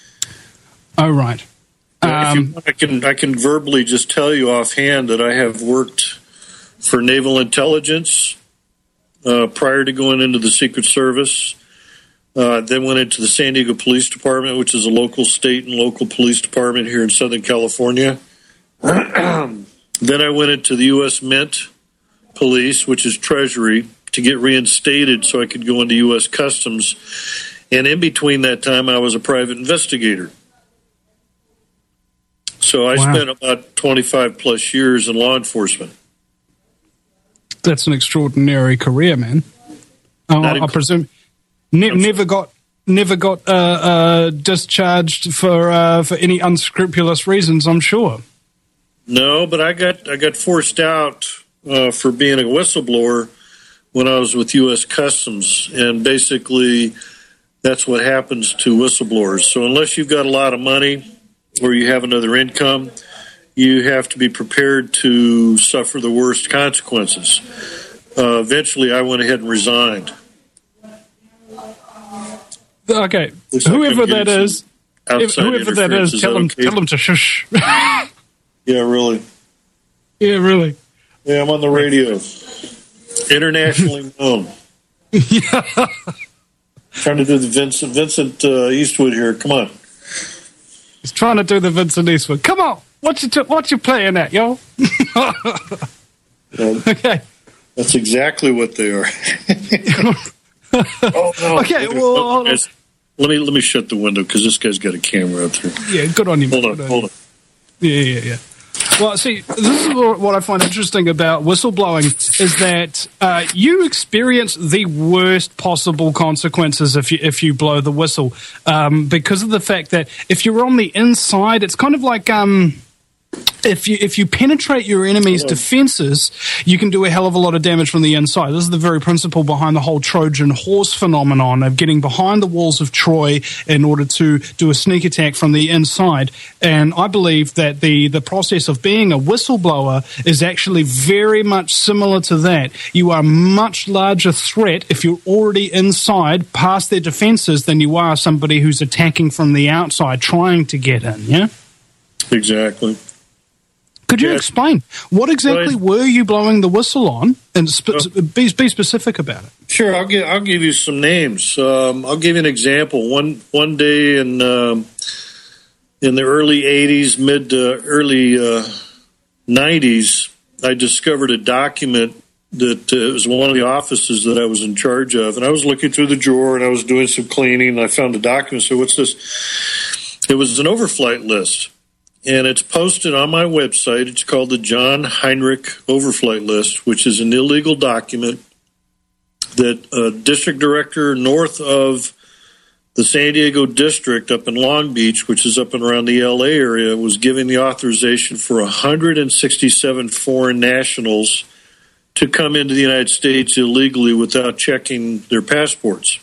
A: Oh, right.
D: Yeah,
A: Um,
D: if you want, I can I can verbally just tell you offhand that I have worked for Naval Intelligence uh, prior to going into the Secret Service. Uh, then went into the San Diego Police Department, which is a local state and local police department here in Southern California. Then I went into the U S Mint Police, which is Treasury, to get reinstated so I could go into U S Customs. And in between that time, I was a private investigator. So I
A: Wow.
D: spent about twenty-five plus years in law enforcement.
A: That's an extraordinary career, man. Oh,
D: Not
A: I
D: inc-
A: presume ne- never got never got uh, uh, discharged for uh, for any unscrupulous reasons, I'm sure.
D: No, but I got I got forced out uh, for being a whistleblower when I was with U S Customs, and basically that's what happens to whistleblowers. So unless you've got a lot of money or you have another income, you have to be prepared to suffer the worst consequences. Uh, eventually, I went ahead and resigned.
A: Okay,
D: Looks like
A: whoever
D: I'm
A: that
D: getting
A: is,
D: some
A: if,
D: outside
A: whoever that
D: interference.
A: is, tell
D: that
A: him
D: okay?
A: tell him to shush.
D: Yeah, really.
A: Yeah, really.
D: Yeah, I'm on the radio. Internationally known.
A: Yeah.
D: Trying to do the Vincent Vincent uh, Eastwood here. Come on.
A: He's trying to do the Vincent Eastwood. Come on, what you t- what you playing at, yo?
D: Yeah,
A: Okay.
D: that's exactly what they are. Oh, no.
A: Okay,
D: Let me-
A: well,
D: let
A: hold
D: me,
A: on.
D: let me let me shut the window because this guy's got a camera out there.
A: Yeah, good on you.
D: Hold
A: man.
D: on,
A: Good
D: hold
A: you.
D: on.
A: Yeah, yeah, yeah. Well, see, this is what I find interesting about whistleblowing is that uh, you experience the worst possible consequences if you if you blow the whistle, um, because of the fact that if you're on the inside, it's kind of like um, if you if you penetrate your enemy's defenses, you can do a hell of a lot of damage from the inside. This is the very principle behind the whole Trojan horse phenomenon of getting behind the walls of Troy in order to do a sneak attack from the inside. And I believe that the, the process of being a whistleblower is actually very much similar to that. You are a much larger threat if you're already inside past their defenses than you are somebody who's attacking from the outside trying to get in, yeah?
D: Exactly.
A: Could you
D: Yes.
A: explain what exactly
D: Right.
A: were you blowing the whistle on, and spe- be, be specific about it?
D: Sure, I'll give I'll give you some names. Um, I'll give you an example. One one day in um, in the early eighties, mid to early uh, nineties, I discovered a document that uh, was one of the offices that I was in charge of, and I was looking through the drawer and I was doing some cleaning, and I found a document. So what's this? It was an overflight list. And it's posted on my website. It's called the John Heinrich Overflight List, which is an illegal document that a district director north of the San Diego district up in Long Beach, which is up and around the L A area, was giving the authorization for one hundred sixty-seven foreign nationals to come into the United States illegally without checking their passports.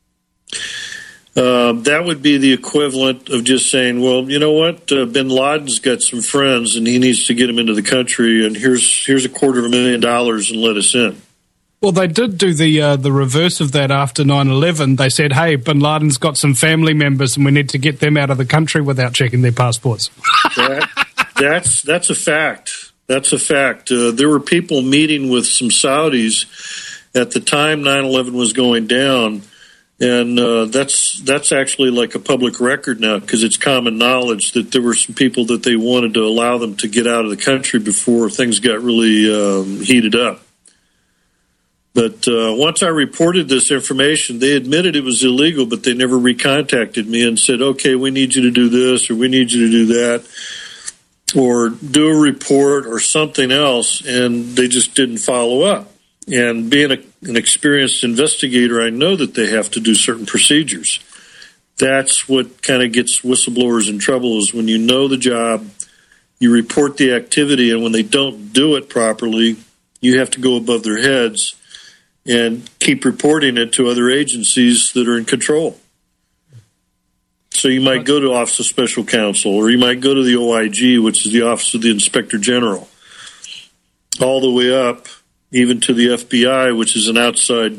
D: Uh, that would be the equivalent of just saying, well, you know what, uh, bin Laden's got some friends and he needs to get them into the country, and here's here's a quarter of a million dollars and let us in.
A: Well, they did do the uh, the reverse of that after nine eleven. They said, hey, bin Laden's got some family members and we need to get them out of the country without checking their passports.
D: that, that's, that's a fact. That's a fact. Uh, there were people meeting with some Saudis at the time nine eleven was going down. And uh, that's that's actually like a public record now, because it's common knowledge that there were some people that they wanted to allow them to get out of the country before things got really um, heated up. But uh, once I reported this information, they admitted it was illegal, but they never recontacted me and said, okay, we need you to do this, or we need you to do that, or do a report or something else, and they just didn't follow up. And being a, an experienced investigator, I know that they have to do certain procedures. That's what kind of gets whistleblowers in trouble, is when you know the job, you report the activity, and when they don't do it properly, you have to go above their heads and keep reporting it to other agencies that are in control. So you might go to Office of Special Counsel, or you might go to the O I G, which is the Office of the Inspector General, all the way up even to the F B I, which is an outside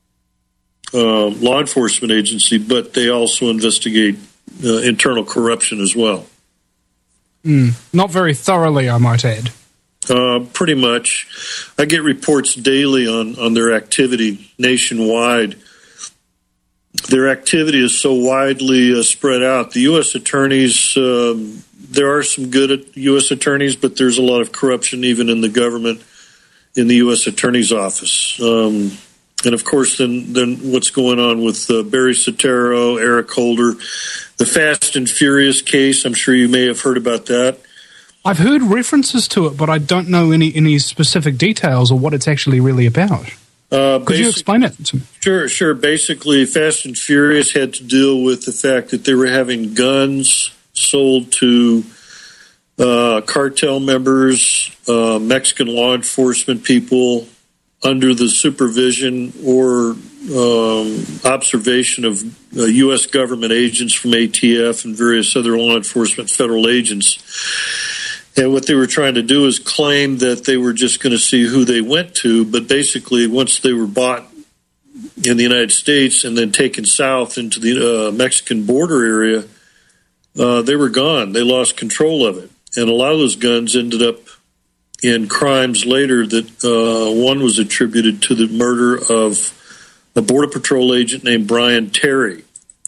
D: uh, law enforcement agency, but they also investigate uh, internal corruption as well.
A: Mm, not very thoroughly, I might add.
D: Uh, pretty much. I get reports daily on, on their activity nationwide. Their activity is so widely uh, spread out. The U S attorneys, um, there are some good U S attorneys, but there's a lot of corruption even in the government, in the U S Attorney's Office. Um, and, of course, then, then what's going on with uh, Barry Soetoro, Eric Holder, the Fast and Furious case. I'm sure you may have heard about that.
A: I've heard references to it, but I don't know any, any specific details or what it's actually really about.
D: Uh,
A: Could you explain it to me?
D: Sure, sure. Basically, Fast and Furious had to deal with the fact that they were having guns sold to Uh, cartel members, uh, Mexican law enforcement people, under the supervision or um, observation of uh, U S government agents from A T F and various other law enforcement federal agents. And what they were trying to do is claim that they were just going to see who they went to, but basically once they were bought in the United States and then taken south into the uh, Mexican border area, uh, they were gone. They lost control of it. And a lot of those guns ended up in crimes later that uh, one was attributed to the murder of a Border Patrol agent named Brian Terry.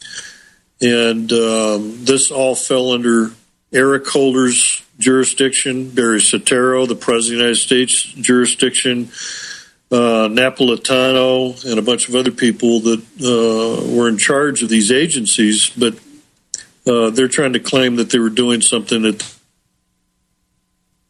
D: And um, this all fell under Eric Holder's jurisdiction, Barry Soetoro, the President of the United States jurisdiction, uh, Napolitano, and a bunch of other people that uh, were in charge of these agencies. But uh, they're trying to claim that they were doing something that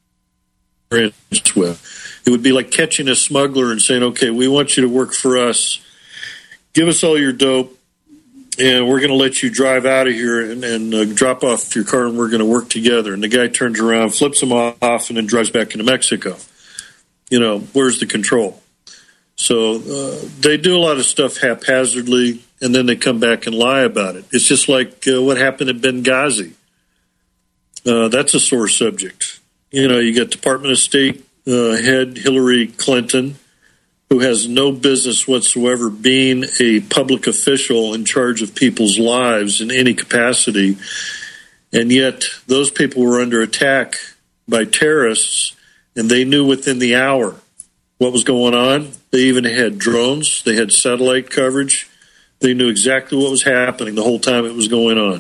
D: experience with. It would be like catching a smuggler and saying, okay, we want you to work for us. Give us all your dope, and we're going to let you drive out of here and, and uh, drop off your car, and we're going to work together. And the guy turns around, flips him off, and then drives back into Mexico. You know, where's the control? So uh, they do a lot of stuff haphazardly, and then they come back and lie about it. It's just like uh, what happened at Benghazi. Uh, that's a sore subject. You know, you got Department of State uh, head Hillary Clinton, who has no business whatsoever being a public official in charge of people's lives in any capacity. And yet those people were under attack by terrorists, and they knew within the hour what was going on. They even had drones. They had satellite coverage. They knew exactly what was happening the whole time it was going on.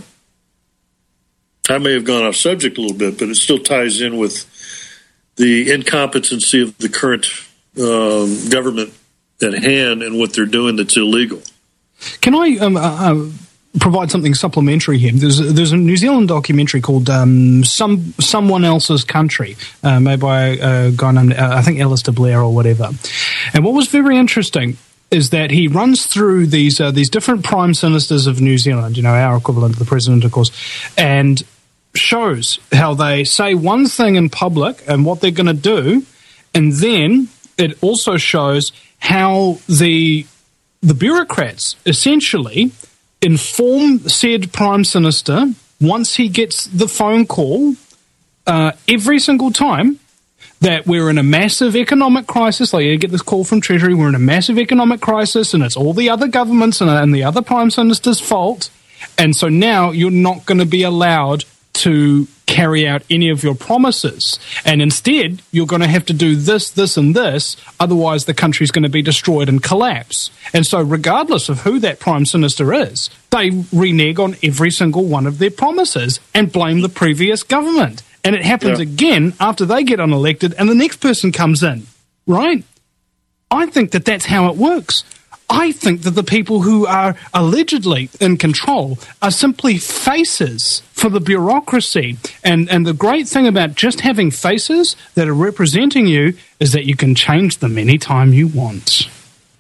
D: I may have gone off subject a little bit, but it still ties in with the incompetency of the current um, government at hand and what they're doing that's illegal.
A: Can I um, uh, provide something supplementary here? There's, there's a New Zealand documentary called um, Some Someone Else's Country, uh, made by a guy named, uh, I think, Alistair Blair or whatever. And what was very interesting is that he runs through these uh, these different prime ministers of New Zealand, you know, our equivalent to the president, of course, and shows how they say one thing in public and what they're going to do, and then it also shows how the the bureaucrats essentially inform said prime minister once he gets the phone call uh, every single time that we're in a massive economic crisis. Like, you get this call from Treasury, we're in a massive economic crisis, and it's all the other governments and, and the other prime minister's fault. And so now you're not going to be allowed to carry out any of your promises. And instead, you're going to have to do this, this, and this. Otherwise, the country's going to be destroyed and collapse. And so regardless of who that prime minister is, they renege on every single one of their promises and blame the previous government. And it happens yeah. again after they get unelected and the next person comes in, right? I think that that's how it works. I think that the people who are allegedly in control are simply faces for the bureaucracy. And, and the great thing about just having faces that are representing you is that you can change them anytime you want.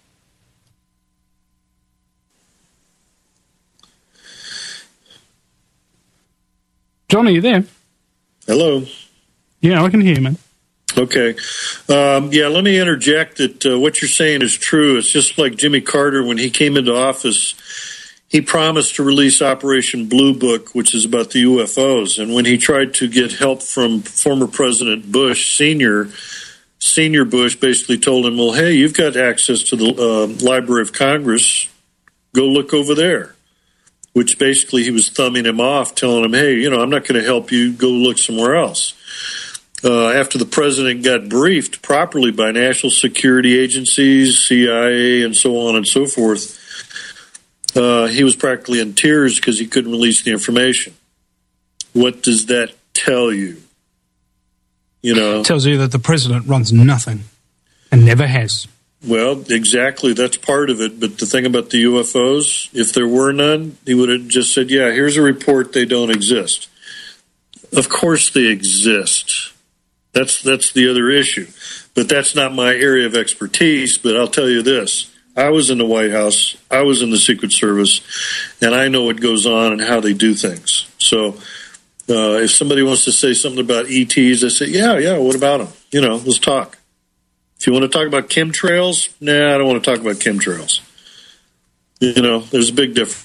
A: John, are you there?
D: Hello.
A: Yeah, I can hear you, man.
D: Okay. Um, yeah, let me interject that uh, what you're saying is true. It's just like Jimmy Carter, when he came into office, he promised to release Operation Blue Book, which is about the U F Os. And when he tried to get help from former President Bush, Senior, Senior Bush basically told him, well, hey, you've got access to the uh, Library of Congress. Go look over there. Which basically he was thumbing him off, telling him, hey, you know, I'm not going to help you. Go look somewhere else. Uh, after the president got briefed properly by national security agencies, C I A, and so on and so forth, uh, he was practically in tears because he couldn't release the information. What does that tell you? You know,
A: it tells you that the president runs nothing and never has.
D: Well, exactly. That's part of it. But the thing about the U F Os, if there were none, he would have just said, yeah, here's a report. They don't exist. Of course they exist. That's that's the other issue. But that's not my area of expertise. But I'll tell you this. I was in the White House. I was in the Secret Service. And I know what goes on and how they do things. So uh, if somebody wants to say something about E Ts, I say, yeah, yeah, what about them? You know, let's talk. If you want to talk about chemtrails, nah, I don't want to talk about chemtrails. You know, there's a big difference.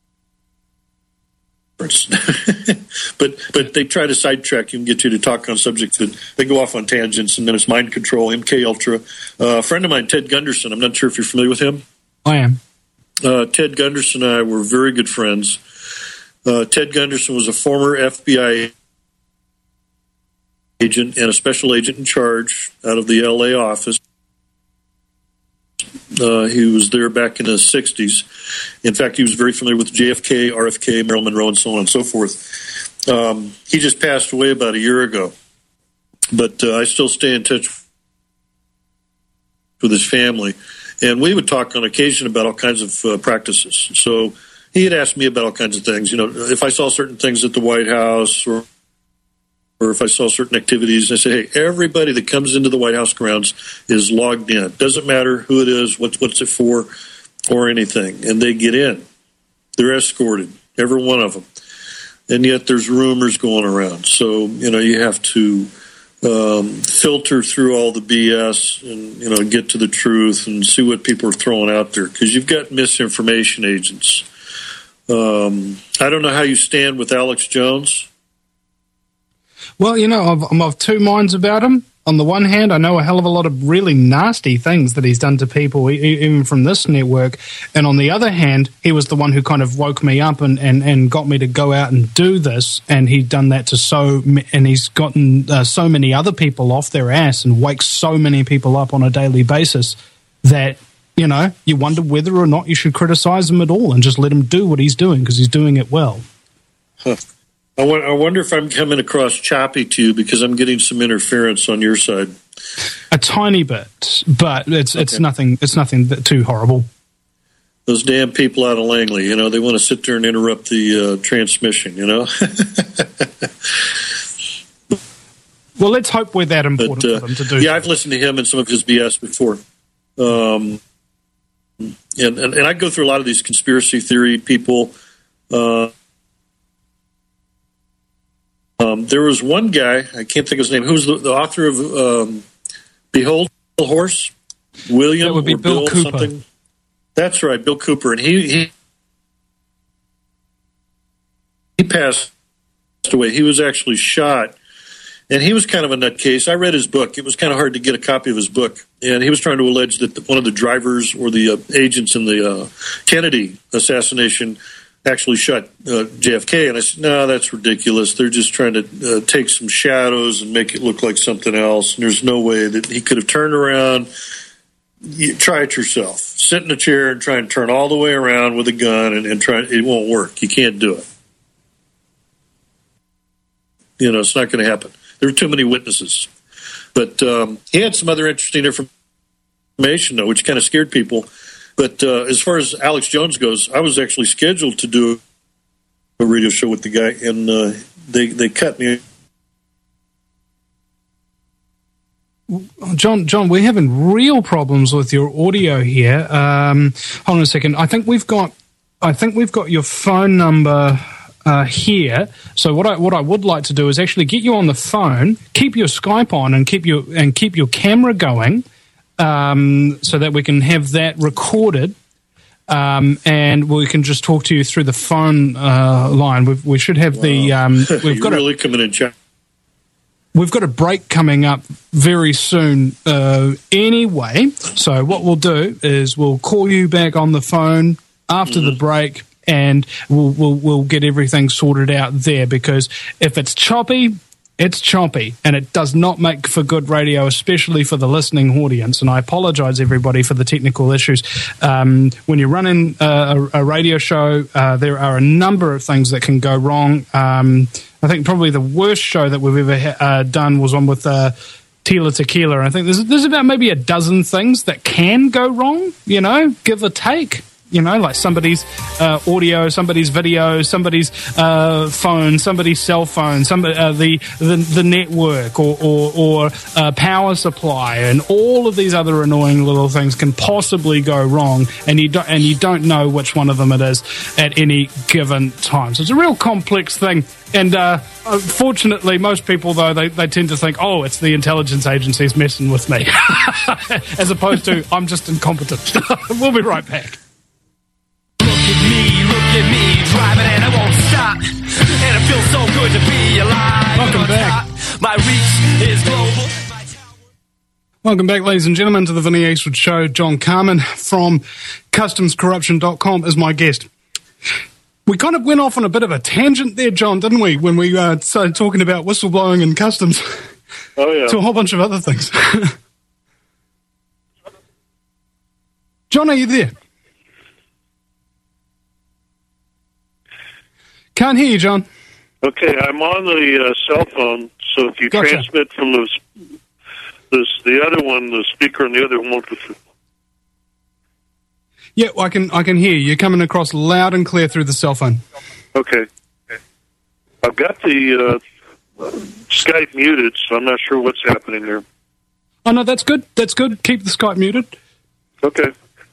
D: but but they try to sidetrack you and get you to talk on subjects that they go off on tangents, and then it's mind control, M K Ultra. Uh, a friend of mine, Ted Gunderson, I'm not sure if you're familiar with him.
A: I am.
D: Uh, Ted Gunderson and I were very good friends. Uh, Ted Gunderson was a former F B I agent and a special agent in charge out of the L A office. Uh, he was there back in the sixties. In fact, he was very familiar with J F K, R F K, Marilyn Monroe, and so on and so forth. Um, he just passed away about a year ago. But uh, I still stay in touch with his family. And we would talk on occasion about all kinds of uh, practices. So he had asked me about all kinds of things. You know, if I saw certain things at the White House or or if I saw certain activities, I say, hey, everybody that comes into the White House grounds is logged in. Doesn't matter who it is, what's what's it for, or anything. And they get in. They're escorted, every one of them. And yet there's rumors going around. So, you know, you have to um, filter through all the B S and, you know, get to the truth and see what people are throwing out there. Because you've got misinformation agents. Um, I don't know how you stand with Alex Jones.
A: Well, you know, I've, I'm of two minds about him. On the one hand, I know a hell of a lot of really nasty things that he's done to people, even from this network. And on the other hand, he was the one who kind of woke me up and, and, and got me to go out and do this. And he'd done that to so, and he's gotten uh, so many other people off their ass and wakes so many people up on a daily basis that, you know, you wonder whether or not you should criticize him at all and just let him do what he's doing because he's doing it well.
D: Huh. I wonder if I'm coming across choppy to you because I'm getting some interference on your side.
A: A tiny bit, but it's okay. it's nothing. It's nothing too horrible.
D: Those damn people out of Langley, you know, they want to sit there and interrupt the uh, transmission, you know.
A: Well, let's hope we're that important but, uh, for them to do.
D: Yeah, I've listened to him and some of his B S before, um, and, and and I go through a lot of these conspiracy theory people. Uh, Um, there was one guy, I can't think of his name, who was the, the author of um, Behold the Horse? William
A: that would be
D: or
A: Bill,
D: Bill
A: Cooper.
D: Something? That's right, Bill Cooper. And he, he he passed away. He was actually shot. And he was kind of a nutcase. I read his book. It was kind of hard to get a copy of his book. And he was trying to allege that the, one of the drivers or the uh, agents in the uh, Kennedy assassination actually shot uh, J F K, and I said, no, that's ridiculous. They're just trying to uh, take some shadows and make it look like something else, and there's no way that he could have turned around. You, try it yourself. Sit in a chair and try and turn all the way around with a gun, and, and try. It won't work. You can't do it. You know, it's not going to happen. There are too many witnesses. But um, he had some other interesting information, though, which kind of scared people. But uh, as far as Alex Jones goes, I was actually scheduled to do a radio show with the guy, and uh, they they cut me.
A: John, John, we're having real problems with your audio here. Um, hold on a second. I think we've got, I think we've got your phone number uh, here. So what I what I would like to do is actually get you on the phone, keep your Skype on, and keep your and keep your camera going. Um, so that we can have that recorded, um, and we can just talk to you through the phone uh, line. We've, we should have wow. the. Um, we've got
D: really
A: a,
D: coming in, Jack.
A: We've got a break coming up very soon. Uh, anyway, so what we'll do is we'll call you back on the phone after mm-hmm. the break, and we'll, we'll we'll get everything sorted out there. Because if it's choppy, it's choppy, and it does not make for good radio, especially for the listening audience. And I apologize, everybody, for the technical issues. Um, when you're running a, a radio show, uh, there are a number of things that can go wrong. Um, I think probably the worst show that we've ever uh, done was one with uh, Tila Tequila. And I think there's, there's about maybe a dozen things that can go wrong, you know, give or take. You know, like somebody's uh, audio, somebody's video, somebody's uh, phone, somebody's cell phone, somebody, uh, the, the the network or or, or uh, power supply, and all of these other annoying little things can possibly go wrong, and you don't and you don't know which one of them it is at any given time. So it's a real complex thing. And uh, fortunately, most people, though, they, they tend to think, oh, it's the intelligence agencies messing with me, as opposed to I'm just incompetent. We'll be right back.
E: Look at me, look at me, driving and I won't stop. And it feels so good to be alive.
A: Welcome back.
E: My reach is global.
A: Welcome back, ladies and gentlemen, to the Vinny Eastwood Show. John Carmen from customs corruption dot com is my guest. We kind of went off on a bit of a tangent there, John, didn't we, when we uh, started talking about whistleblowing and customs.
D: Oh, yeah.
A: To a whole bunch of other things. John, are you there? Can't hear you, John.
F: Okay, I'm on the uh, cell phone, so if you
A: gotcha.
F: transmit from the, this, the other one, the speaker on the other one won't go through.
A: Yeah, I can I can hear you. You're coming across loud and clear through the cell phone.
F: Okay. I've got the uh, Skype muted, so I'm not sure what's happening there.
A: Oh, no, that's good. That's good. Keep the Skype muted.
F: Okay.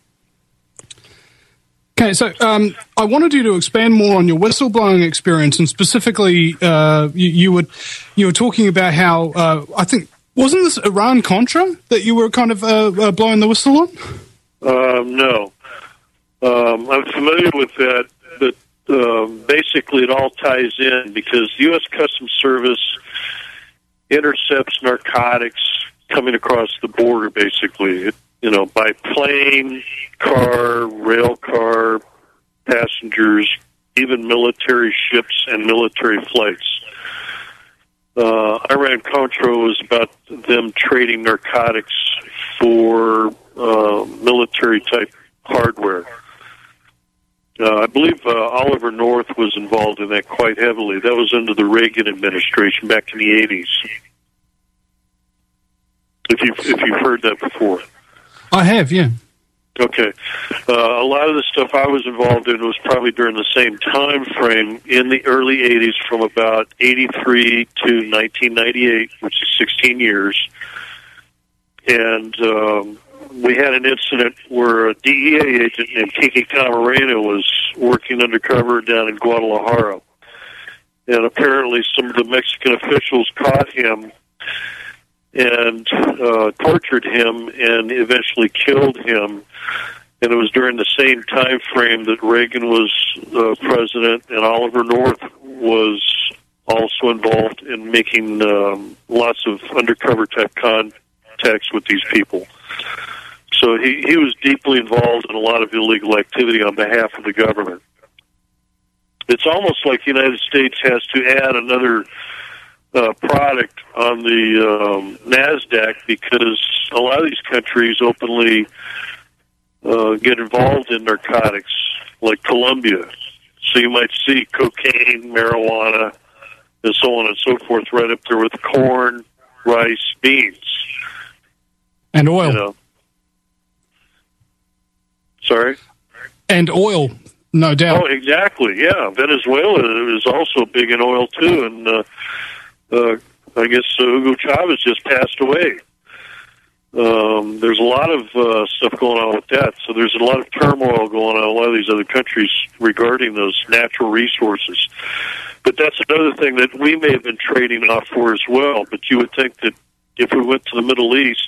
A: Okay, so um, I wanted you to expand more on your whistleblowing experience, and specifically, uh, you, you were you were talking about how uh, I think wasn't this Iran Contra that you were kind of uh, uh, blowing the whistle on?
F: Um, no, um, I'm familiar with that, but um, basically it all ties in because the U S Customs Service intercepts narcotics coming across the border, basically. It, you know, by plane, car, rail car, passengers, even military ships and military flights. Uh, Iran Contra was about them trading narcotics for uh, military-type hardware. Uh, I believe uh, Oliver North was involved in that quite heavily. That was under the Reagan administration back in the eighties. If you've, if you've heard that before.
A: I have, yeah.
F: Okay. Uh, a lot of the stuff I was involved in was probably during the same time frame in the early eighties, from about eighty-three to nineteen ninety-eight, which is sixteen years. And um, we had an incident where a D E A agent named Kiki Camarena was working undercover down in Guadalajara. And apparently some of the Mexican officials caught him and uh, tortured him and eventually killed him. And it was during the same time frame that Reagan was uh, president, and Oliver North was also involved in making um, lots of undercover type contacts with these people. So he, he was deeply involved in a lot of illegal activity on behalf of the government. It's almost like the United States has to add another Uh, product on the um, NASDAQ because a lot of these countries openly uh, get involved in narcotics, like Colombia. So you might see cocaine, marijuana, and so on and so forth right up there with corn, rice, beans.
A: And oil.
F: You know. Sorry?
A: And oil, no doubt.
F: Oh, exactly, yeah. Venezuela is also big in oil, too, and uh, Uh, I guess uh, Hugo Chavez just passed away. Um, there's a lot of uh, stuff going on with that. So there's a lot of turmoil going on in a lot of these other countries regarding those natural resources. But that's another thing that we may have been trading off for as well. But you would think that if we went to the Middle East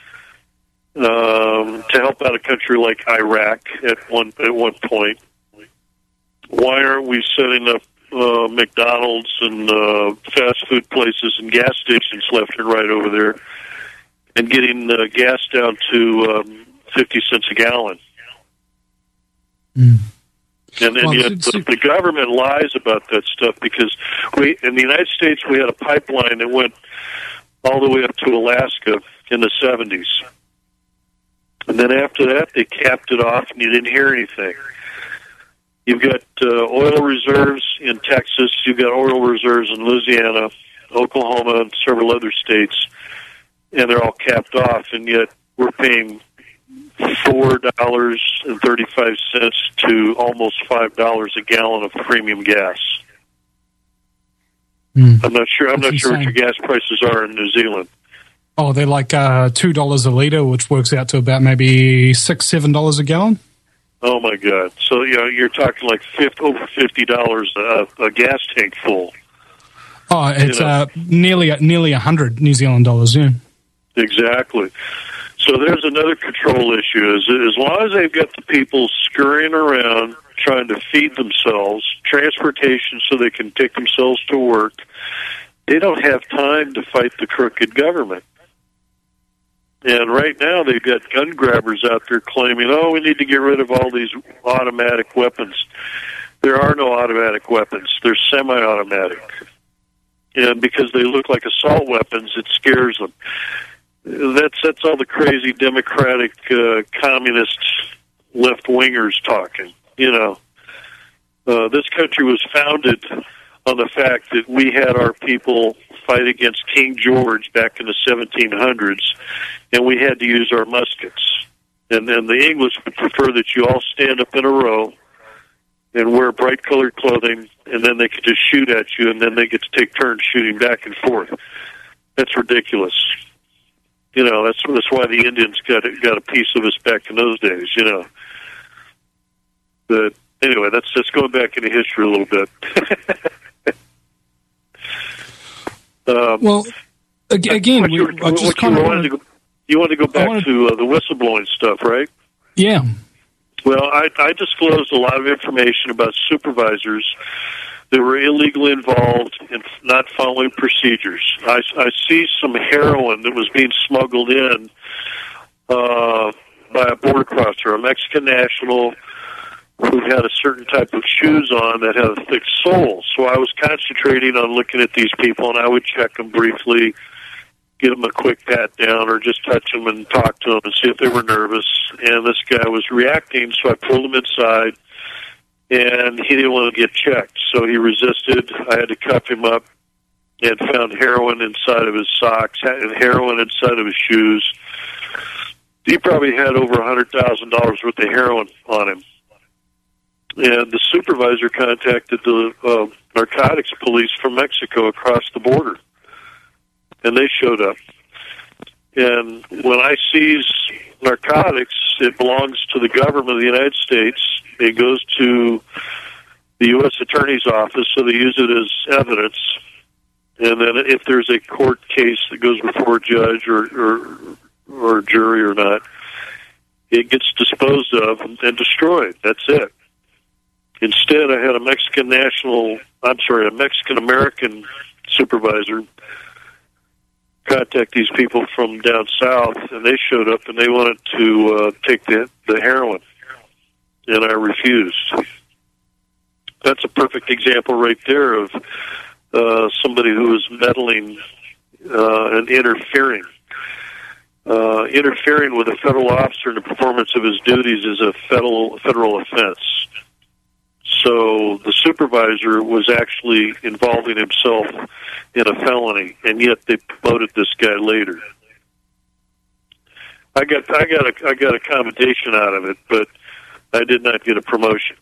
F: um, to help out a country like Iraq at one at one point, why aren't we setting up Uh, McDonald's and uh, fast food places and gas stations left and right over there, and getting uh, gas down to um, fifty cents a gallon?
A: Mm.
F: And then
A: Well,
F: yet
A: it's-
F: the, the government lies about that stuff because we, in the United States, we had a pipeline that went all the way up to Alaska in the seventies, and then after that, they capped it off, and you didn't hear anything. You've got uh, oil reserves in Texas. You've got oil reserves in Louisiana, Oklahoma, and several other states, and they're all capped off, and yet we're paying four dollars and thirty-five cents to almost five dollars a gallon of premium gas.
A: Mm.
F: I'm not sure. I'm
A: That's
F: not sure what
A: insane.
F: your gas prices are in New Zealand.
A: Oh, they're like uh, two dollars a litre, which works out to about maybe six, seven dollars a gallon.
F: Oh my God! So you know, you're talking like fifty, over fifty dollars a, a gas tank full.
A: Oh, it's
F: You know.
A: uh, nearly nearly a hundred New Zealand dollars. Yeah.
F: Exactly. So there's another control issue. Is as long as they've got the people scurrying around trying to feed themselves, transportation so they can take themselves to work, they don't have time to fight the crooked government. And right now they've got gun grabbers out there claiming, oh, we need to get rid of all these automatic weapons. There are no automatic weapons. They're semi-automatic. And because they look like assault weapons, it scares them. That's, that's all the crazy Democratic uh, communist left-wingers talking, you know. Uh, this country was founded on the fact that we had our people fight against King George back in the seventeen hundreds, and we had to use our muskets. And then the English would prefer that you all stand up in a row and wear bright colored clothing, and then they could just shoot at you, and then they get to take turns shooting back and forth. That's ridiculous. You know, that's that's why the Indians got got a piece of us back in those days. You know, but anyway, that's just going back into history a little bit. um,
A: well, again,
F: what
A: we,
F: you,
A: I just
F: what
A: kind
F: you
A: of
F: wanted
A: wanted,
F: to go, you wanted to go back
A: wanted,
F: to uh, the whistleblowing stuff, right?
A: Yeah.
F: Well, I, I disclosed a lot of information about supervisors that were illegally involved in not following procedures. I, I see some heroin that was being smuggled in uh, by a border crosser, a Mexican national who had a certain type of shoes on that had a thick sole. So I was concentrating on looking at these people, and I would check them briefly, give them a quick pat down, or just touch them and talk to them and see if they were nervous. And this guy was reacting, so I pulled him inside, and he didn't want to get checked. So he resisted. I had to cuff him up and found heroin inside of his socks and heroin inside of his shoes. He probably had over one hundred thousand dollars worth of heroin on him. And the supervisor contacted the uh, narcotics police from Mexico across the border. And they showed up. And when I seize narcotics, it belongs to the government of the United States. It goes to the U S Attorney's Office, so they use it as evidence. And then if there's a court case that goes before a judge or, or, or a jury or not, it gets disposed of and destroyed. That's it. Instead, I had a Mexican national, I'm sorry, a Mexican-American supervisor contact these people from down south, and they showed up and they wanted to uh, take the, the heroin, and I refused. That's a perfect example right there of uh, somebody who is meddling uh, and interfering. Uh, interfering with a federal officer in the performance of his duties is a federal federal offense. So the supervisor was actually involving himself in a felony, and yet they promoted this guy later. I got I got a I got a commendation out of it, but I did not get a promotion.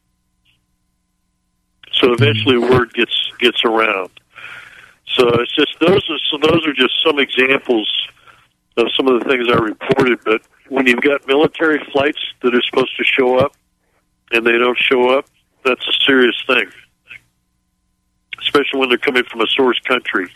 F: So eventually, word gets gets around. So it's just those are so those are just some examples of some of the things I reported. But when you've got military flights that are supposed to show up and they don't show up, that's a serious thing, especially when they're coming from a source country,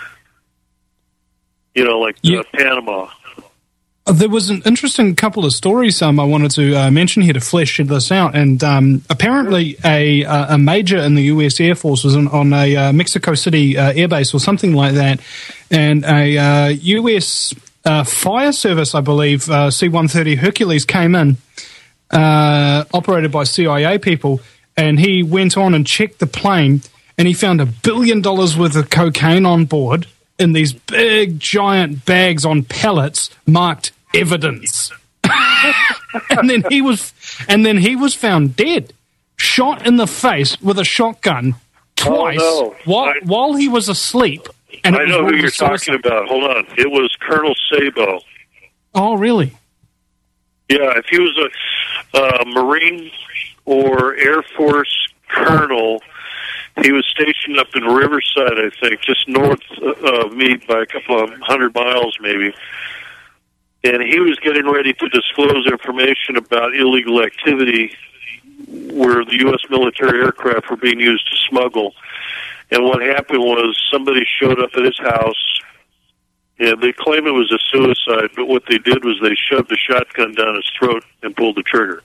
F: you know, like
A: yeah.
F: uh, Panama.
A: There was an interesting couple of stories um, I wanted to uh, mention here to flesh this out. And um, apparently a, a major in the U S Air Force was on, on a uh, Mexico City uh, airbase or something like that, and a uh, U S uh, fire service, I believe, uh, C one thirty Hercules came in, uh, operated by C I A people, and he went on and checked the plane, and he found a billion dollars worth of cocaine on board in these big, giant bags on pallets marked evidence. and then he was, and then he was found dead, shot in the face with a shotgun twice
F: oh, no.
A: while
F: I,
A: while he was asleep. And
F: I
A: it was
F: know who
A: ruled
F: you're
A: a suicide.
F: talking about. Hold on, it was Colonel Sabo.
A: Oh, really?
F: Yeah, if he was a uh, Marine or Air Force colonel, he was stationed up in Riverside, I think, just north of me by a couple of hundred miles, maybe. And he was getting ready to disclose information about illegal activity where the U S military aircraft were being used to smuggle. And what happened was somebody showed up at his house, and they claim it was a suicide, but what they did was they shoved a shotgun down his throat and pulled the trigger.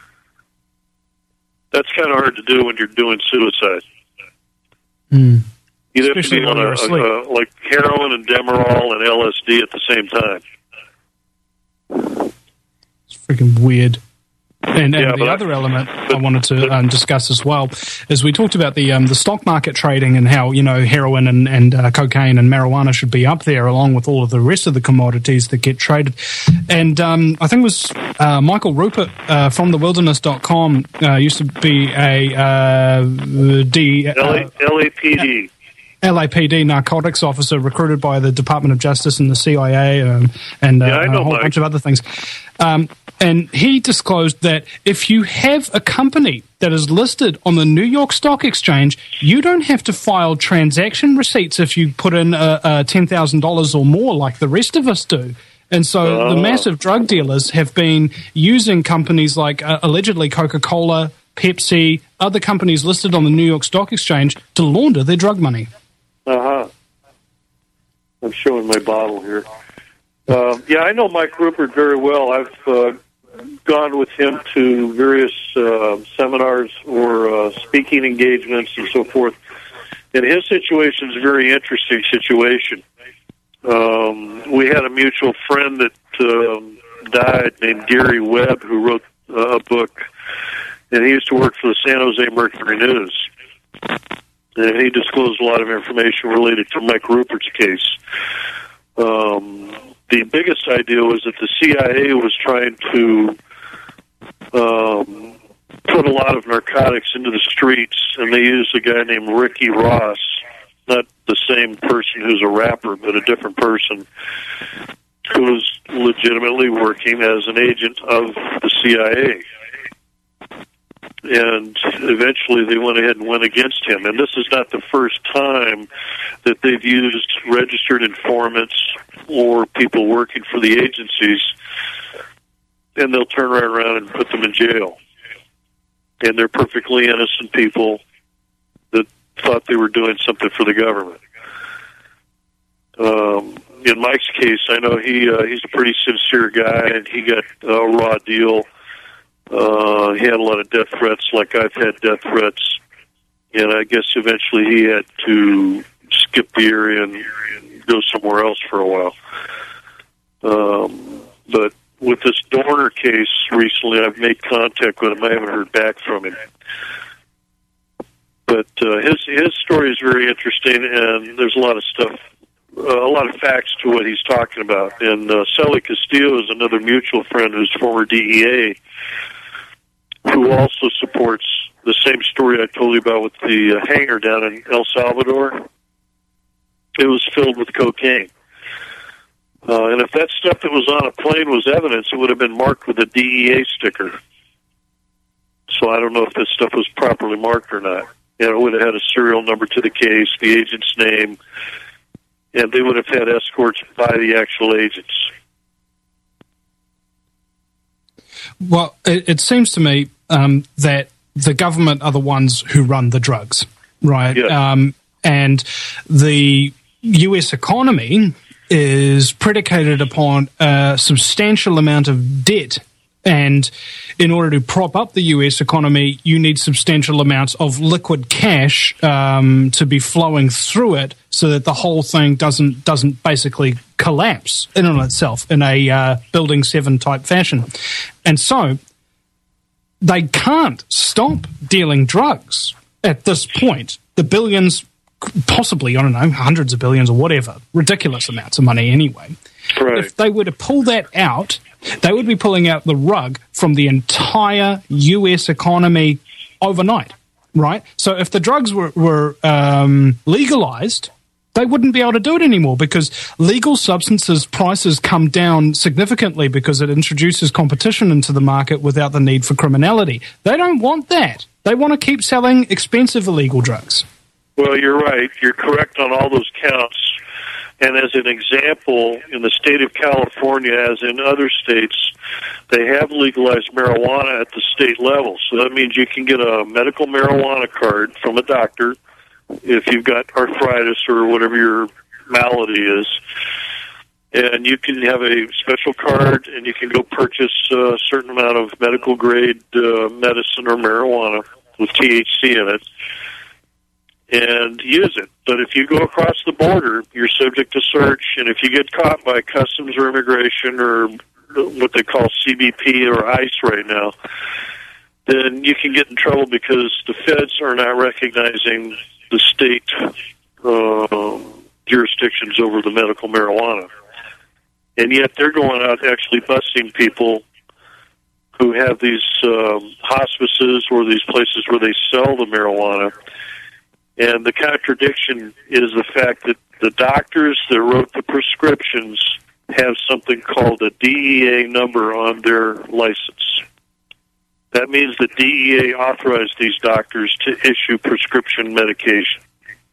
F: That's kind of hard to do when you're doing suicide.
A: Mm.
F: You'd have
A: Especially
F: to be on
A: when
F: a,
A: you're asleep.
F: a, a, like heroin and Demerol and L S D at the same time.
A: It's freaking weird. And, and
F: Yeah,
A: the
F: but
A: other
F: I-
A: element
F: but-
A: I wanted to
F: but-
A: um, discuss as well is we talked about the um, the stock market trading and how, you know, heroin and, and uh, cocaine and marijuana should be up there along with all of the rest of the commodities that get traded. And um, I think it was uh, Michael Rupert uh, from the wilderness dot com uh, used to be a uh, D, uh,
F: L A P D.
A: L A P D narcotics officer recruited by the Department of Justice and the C I A um, and uh,
F: Yeah, I know,
A: a whole
F: Mike.
A: bunch of other things. Um, and he disclosed that if you have a company that is listed on the New York Stock Exchange, you don't have to file transaction receipts if you put in uh, uh, ten thousand dollars or more like the rest of us do. And so
F: Oh.
A: the massive drug dealers have been using companies like uh, allegedly Coca-Cola, Pepsi, other companies listed on the New York Stock Exchange to launder their drug money.
F: Uh-huh. I'm showing my bottle here. Um, yeah, I know Mike Rupert very well. I've uh, gone with him to various uh, seminars or uh, speaking engagements and so forth. And his situation is a very interesting situation. Um, we had a mutual friend that um, died named Gary Webb, who wrote uh, a book, and he used to work for the San Jose Mercury News. And he disclosed a lot of information related to Mike Rupert's case. Um, the biggest idea was that the C I A was trying to um, put a lot of narcotics into the streets, and they used a guy named Ricky Ross, not the same person who's a rapper, but a different person, who was legitimately working as an agent of the C I A. And eventually they went ahead and went against him. And this is not the first time that they've used registered informants or people working for the agencies, and they'll turn right around and put them in jail. And they're perfectly innocent people that thought they were doing something for the government. Um, in Mike's case, I know he uh, he's a pretty sincere guy, and he got a raw deal. Uh, he had a lot of death threats, like I've had death threats, and I guess eventually he had to skip the area and go somewhere else for a while. Um, but with this Dorner case recently, I've made contact with him. I haven't heard back from him. But uh, his his story is very interesting, and there's a lot of stuff, uh, a lot of facts to what he's talking about. And uh, Sally Castillo is another mutual friend who's former D E A, who also supports the same story I told you about with the uh, hangar down in El Salvador. It was filled with cocaine. Uh, and if that stuff that was on a plane was evidence, it would have been marked with a D E A sticker. So I don't know if this stuff was properly marked or not. And it would have had a serial number to the case, the agent's name, and they would have had escorts by the actual agents.
A: Well, it, it seems to me um, that the government are the ones who run the drugs, right?
F: Yeah.
A: Um, and the U S economy is predicated upon a substantial amount of debt. And in order to prop up the U S economy, you need substantial amounts of liquid cash um, to be flowing through it, so that the whole thing doesn't doesn't basically collapse in and of itself in a uh, Building seven type fashion. And so they can't stop dealing drugs at this point. The billions, possibly, I don't know, hundreds of billions or whatever, ridiculous amounts of money anyway.
F: Right.
A: If they were to pull that out, they would be pulling out the rug from the entire U S economy overnight, right? So if the drugs were, were um, legalized, they wouldn't be able to do it anymore, because legal substances prices come down significantly because it introduces competition into the market without the need for criminality. They don't want that. They want to keep selling expensive illegal drugs.
F: Well, you're right. You're correct on all those counts. And as an example, in the state of California, as in other states, they have legalized marijuana at the state level. So that means you can get a medical marijuana card from a doctor if you've got arthritis or whatever your malady is. And you can have a special card, and you can go purchase a certain amount of medical-grade uh, medicine or marijuana with T H C in it, and use it. But if you go across the border, you're subject to search, and if you get caught by Customs or Immigration or what they call C B P or ICE right now, then you can get in trouble because the feds are not recognizing the state uh, jurisdictions over the medical marijuana. And yet they're going out actually busting people who have these um, hospices or these places where they sell the marijuana, And the contradiction is the fact that the doctors that wrote the prescriptions have something called a D E A number on their license. That means the D E A authorized these doctors to issue prescription medication.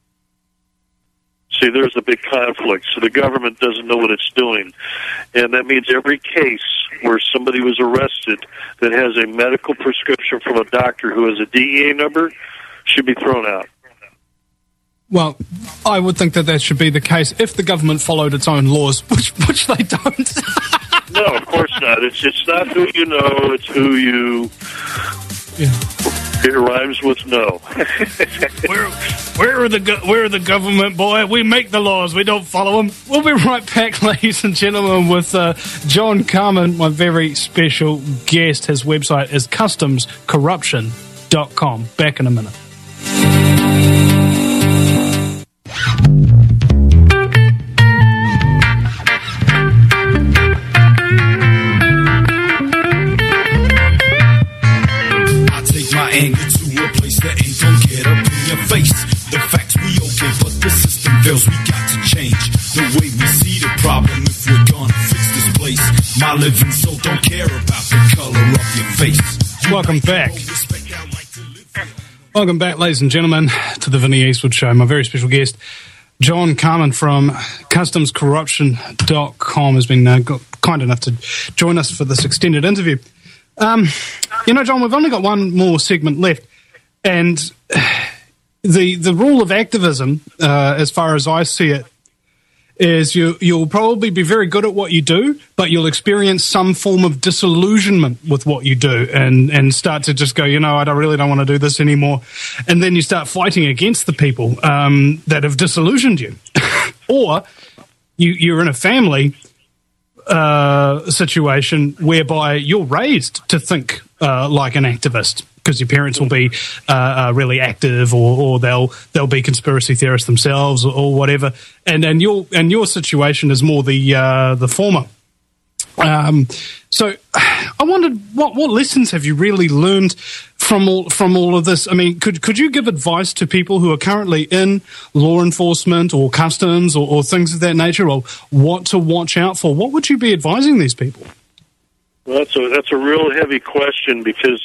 F: See, there's a big conflict. So the government doesn't know what it's doing. And that means every case where somebody was arrested that has a medical prescription from a doctor who has a D E A number should be thrown out.
A: Well, I would think that that should be the case if the government followed its own laws, which which they don't.
F: No, of course not. It's it's not who you know, it's who you...
A: Yeah.
F: It rhymes with no.
A: We're, we're, the go- we're the government, boy. We make the laws. We don't follow them. We'll be right back, ladies and gentlemen, with uh, John Carman, my very special guest. His website is customs corruption dot com. Back in a minute.
E: Anger to a place that ain't gonna get up in your face. The facts we okay, but the system fails. We got to change the way we see the problem if we're gonna fix this place. My living soul don't care about the color of your face.
A: Welcome back. Welcome back, ladies and gentlemen, to the Vinnie Eastwood Show. My very special guest, John Carman from customs corruption dot com, has been uh, kind enough to join us for this extended interview. Um, you know, John, we've only got one more segment left, and the the rule of activism, uh, as far as I see it, is you you'll probably be very good at what you do, but you'll experience some form of disillusionment with what you do, and and start to just go, you know, I don't really don't want to do this anymore, and then you start fighting against the people um, that have disillusioned you, or you you're in a family Uh, situation whereby you're raised to think uh, like an activist because your parents will be uh, uh, really active, or, or they'll they'll be conspiracy theorists themselves, or, or whatever. And and your and your situation is more the uh, the former. Um, so I wondered what what lessons have you really learned from all from all of this? I mean, could could you give advice to people who are currently in law enforcement or customs or, or things of that nature, or what to watch out for? What would you be advising these people?
F: Well, that's a that's a real heavy question because,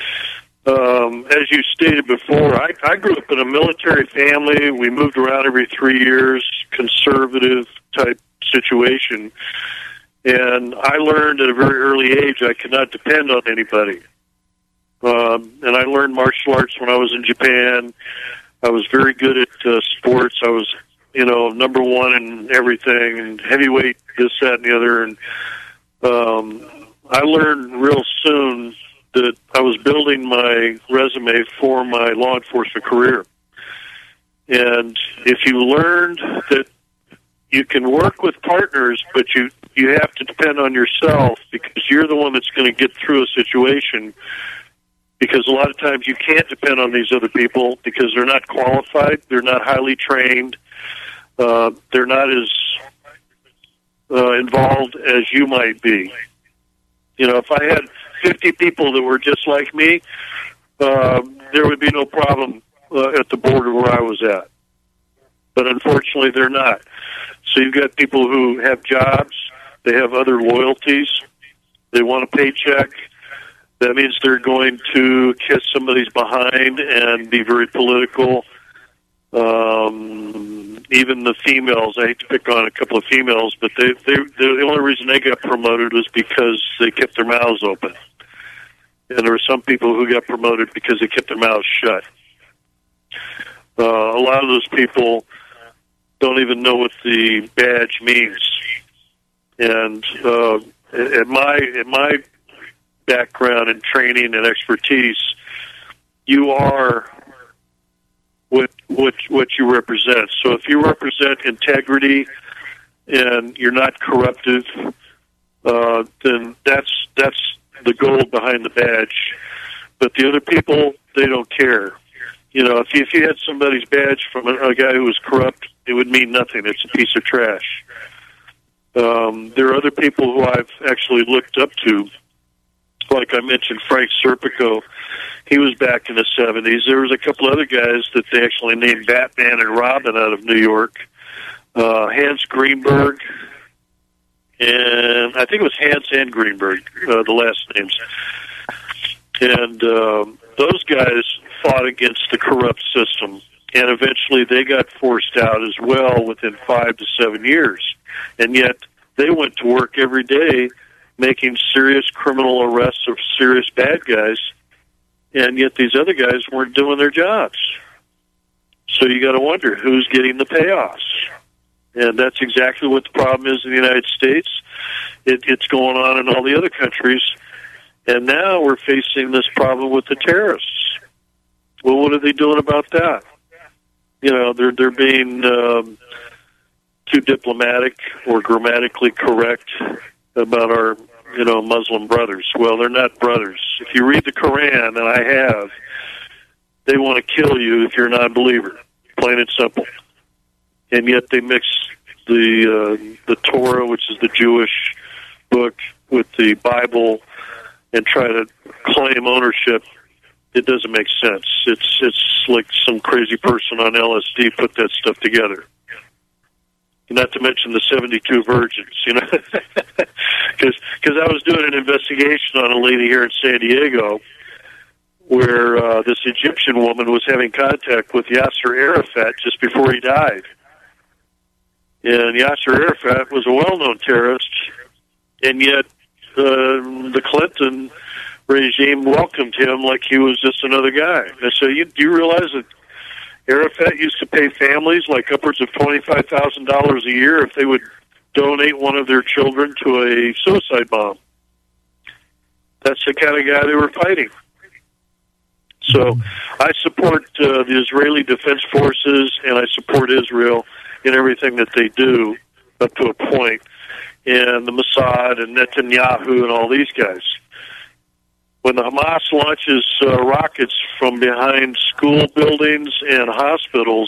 F: um, as you stated before, I, I grew up in a military family. We moved around every three years, conservative type situation. And I learned at a very early age I could not depend on anybody. Um, and I learned martial arts when I was in Japan. I was very good at uh, sports. I was, you know, number one in everything, and heavyweight, this, that, and the other. And um, I learned real soon that I was building my resume for my law enforcement career. And if you learned that you can work with partners, but you you have to depend on yourself because you're the one that's going to get through a situation, because a lot of times you can't depend on these other people because they're not qualified, they're not highly trained, uh, they're not as uh, involved as you might be. You know, if I had fifty people that were just like me, uh, there would be no problem uh, at the border where I was at. But unfortunately, they're not. So you've got people who have jobs, they have other loyalties, they want a paycheck. That means they're going to kiss somebody's behind and be very political. Um, even the females, I hate to pick on a couple of females, but they, they, the only reason they got promoted was because they kept their mouths open. And there were some people who got promoted because they kept their mouths shut. Uh, a lot of those people don't even know what the badge means. And uh, at my at my background and training and expertise, you are what what what you represent. So if you represent integrity and you're not corruptive, uh, then that's that's the goal behind the badge. But the other people, they don't care. You know, if you, if you had somebody's badge from a, a guy who was corrupt, it would mean nothing. It's a piece of trash. Um, there are other people who I've actually looked up to. Like I mentioned, Frank Serpico. He was back in the seventies. There was a couple other guys that they actually named Batman and Robin out of New York. Uh, Hans Greenberg, and I think it was Hans and Greenberg, uh, the last names. And um, those guys fought against the corrupt system, and eventually they got forced out as well within five to seven years. And yet they went to work every day making serious criminal arrests of serious bad guys, and yet these other guys weren't doing their jobs. So you got to wonder who's getting the payoffs. And that's exactly what the problem is in the United States. It, it's going on in all the other countries. And now we're facing this problem with the terrorists. Well, what are they doing about that? You know, they're they're being um, too diplomatic or grammatically correct about our, you know, Muslim brothers. Well, they're not brothers. If you read the Quran, and I have, they want to kill you if you're a non-believer, plain and simple. And yet they mix the uh, the Torah, which is the Jewish book, with the Bible and try to claim ownership. It doesn't make sense. It's it's like some crazy person on L S D put that stuff together. Not to mention the seventy-two virgins, you know, because because I was doing an investigation on a lady here in San Diego where uh, this Egyptian woman was having contact with Yasser Arafat just before he died. And Yasser Arafat was a well-known terrorist, and yet uh, the Clinton regime welcomed him like he was just another guy. And so you, do you realize that Arafat used to pay families like upwards of twenty-five thousand dollars a year if they would donate one of their children to a suicide bomb? That's the kind of guy they were fighting. So I support uh, the Israeli Defense Forces, and I support Israel in everything that they do up to a point, and the Mossad and Netanyahu and all these guys. When the Hamas launches uh, rockets from behind school buildings and hospitals,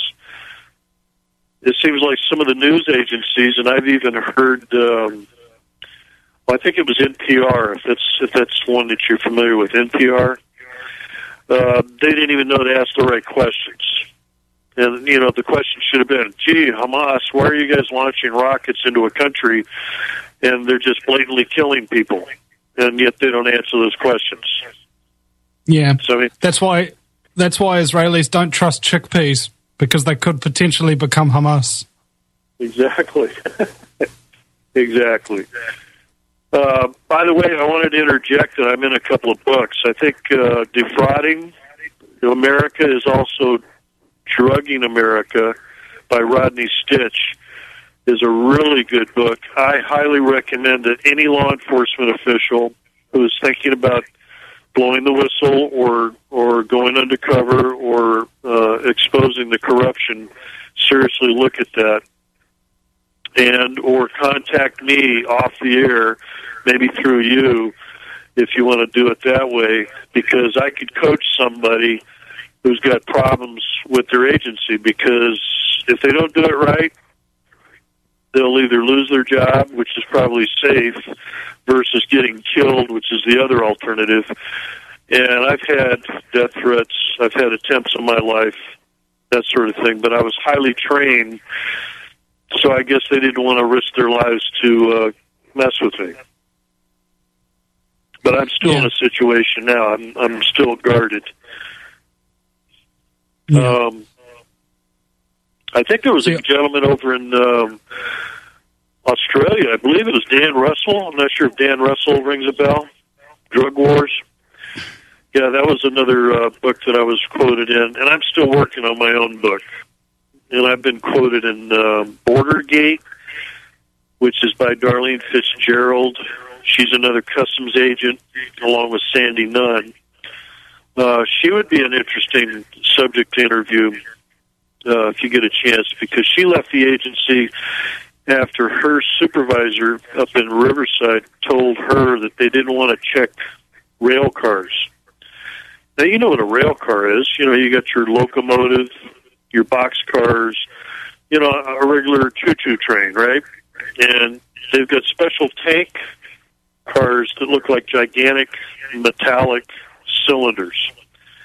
F: it seems like some of the news agencies, and I've even heard, um, well, I think it was N P R, if that's, if that's one that you're familiar with, N P R, uh, they didn't even know to ask the right questions. And, you know, the question should have been, gee, Hamas, why are you guys launching rockets into a country and they're just blatantly killing people? And yet they don't answer those questions.
A: Yeah,
F: so, I mean,
A: that's why that's why Israelis don't trust chickpeas, because they could potentially become Hamas.
F: Exactly. Exactly. Uh, by the way, I wanted to interject that I'm in a couple of books. I think uh, Defrauding America is also Drugging America by Rodney Stitch is a really good book. I highly recommend that any law enforcement official who is thinking about blowing the whistle or or going undercover or uh, exposing the corruption seriously look at that, and or contact me off the air, maybe through you, if you want to do it that way, because I could coach somebody who's got problems with their agency, because if they don't do it right, they'll either lose their job, which is probably safe, versus getting killed, which is the other alternative. And I've had death threats, I've had attempts on my life, that sort of thing, but I was highly trained, so I guess they didn't want to risk their lives to uh, mess with me. But I'm still yeah. in a situation now. I'm I'm still guarded. Yeah. Um, I think there was a gentleman over in um, Australia. I believe it was Dan Russell. I'm not sure if Dan Russell rings a bell. Drug Wars. Yeah, that was another uh, book that I was quoted in, and I'm still working on my own book. And I've been quoted in uh, Bordergate, which is by Darlene Fitzgerald. She's another customs agent, along with Sandy Nunn. Uh, she would be an interesting subject to interview uh, if you get a chance, because she left the agency after her supervisor up in Riverside told her that they didn't want to check rail cars. Now, you know what a rail car is. You know, you got your locomotive, your box cars, you know, a regular choo-choo train, right? And they've got special tank cars that look like gigantic metallic cylinders.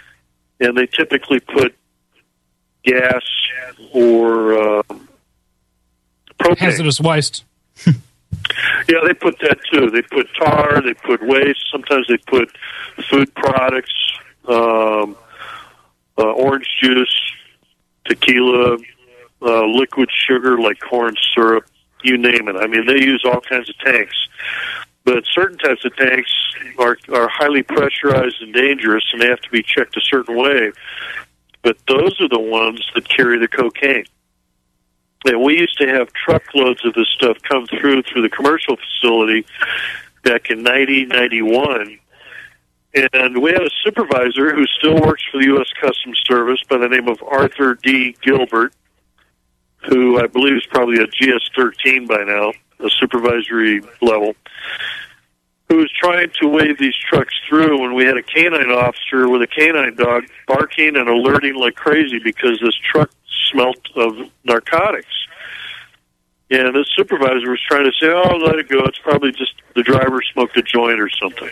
F: and they typically put gas or uh, propane.
A: Hazardous waste.
F: Yeah, they put that too. They put tar, they put waste, sometimes they put food products, um, uh, orange juice, tequila, uh, liquid sugar like corn syrup, you name it. I mean, they use all kinds of tanks. But certain types of tanks are, are highly pressurized and dangerous, and they have to be checked a certain way. But those are the ones that carry the cocaine. And we used to have truckloads of this stuff come through through the commercial facility back in ninety, ninety-one. And we had a supervisor who still works for the U S Customs Service by the name of Arthur D. Gilbert, who I believe is probably a G S thirteen by now, a supervisory level, who was trying to wave these trucks through, and we had a canine officer with a canine dog barking and alerting like crazy because this truck smelt of narcotics. And this supervisor was trying to say, oh, let it go. It's probably just the driver smoked a joint or something.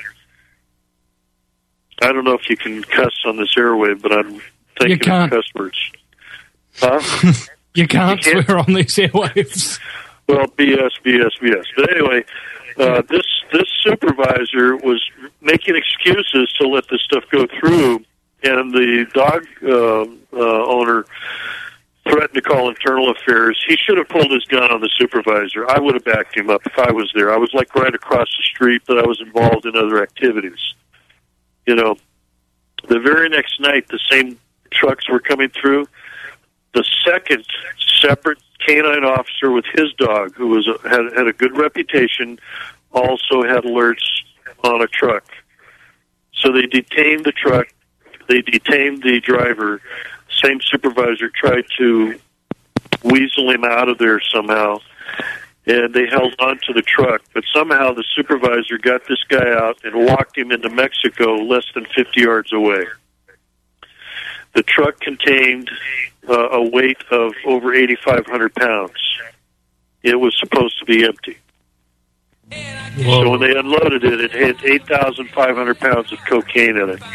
F: I don't know if you can cuss on this airwave, but I'm thinking of cuss words. Huh?
A: You can't you swear on these airwaves.
F: Well, B S, B S, B S. But anyway, uh, this this supervisor was making excuses to let this stuff go through, and the dog uh, uh, owner threatened to call internal affairs. He should have pulled his gun on the supervisor. I would have backed him up if I was there. I was like right across the street, but I was involved in other activities. You know, the very next night, the same trucks were coming through. The second separate canine officer with his dog, who was a, had had a good reputation, also had alerts on a truck. So they detained the truck. They detained the driver. Same supervisor tried to weasel him out of there somehow, and they held on to the truck. But somehow the supervisor got this guy out and walked him into Mexico less than fifty yards away. The truck contained uh, a weight of over eighty-five hundred pounds. It was supposed to be empty. Whoa. So when they unloaded it, it had eight thousand five hundred pounds of cocaine in it.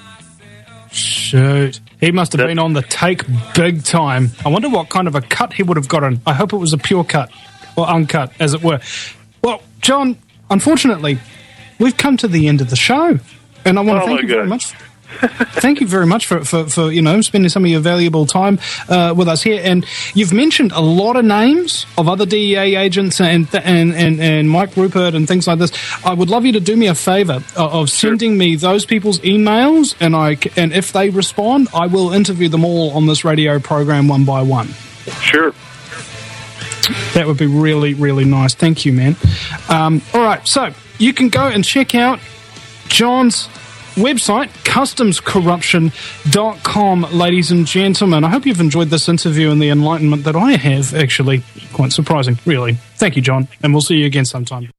A: Shoot. He must have that, been on the take big time. I wonder what kind of a cut he would have gotten. I hope it was a pure cut, or uncut, as it were. Well, John, unfortunately, we've come to the end of the show. And I want to oh thank you God. very much. Thank you very much for, for, for, you know, spending some of your valuable time uh, with us here. And you've mentioned a lot of names of other D E A agents and, and, and, and Mike Rupert and things like this. I would love you to do me a favor of sending me those people's emails, and I and if they respond, I will interview them all on this radio program one by one.
F: Sure.
A: That would be really, really nice. Thank you, man. Um, all right, so you can go and check out John's website, customs corruption dot com, ladies and gentlemen. I hope you've enjoyed this interview and the enlightenment that I have. Actually, quite surprising, really. Thank you, John, and we'll see you again sometime.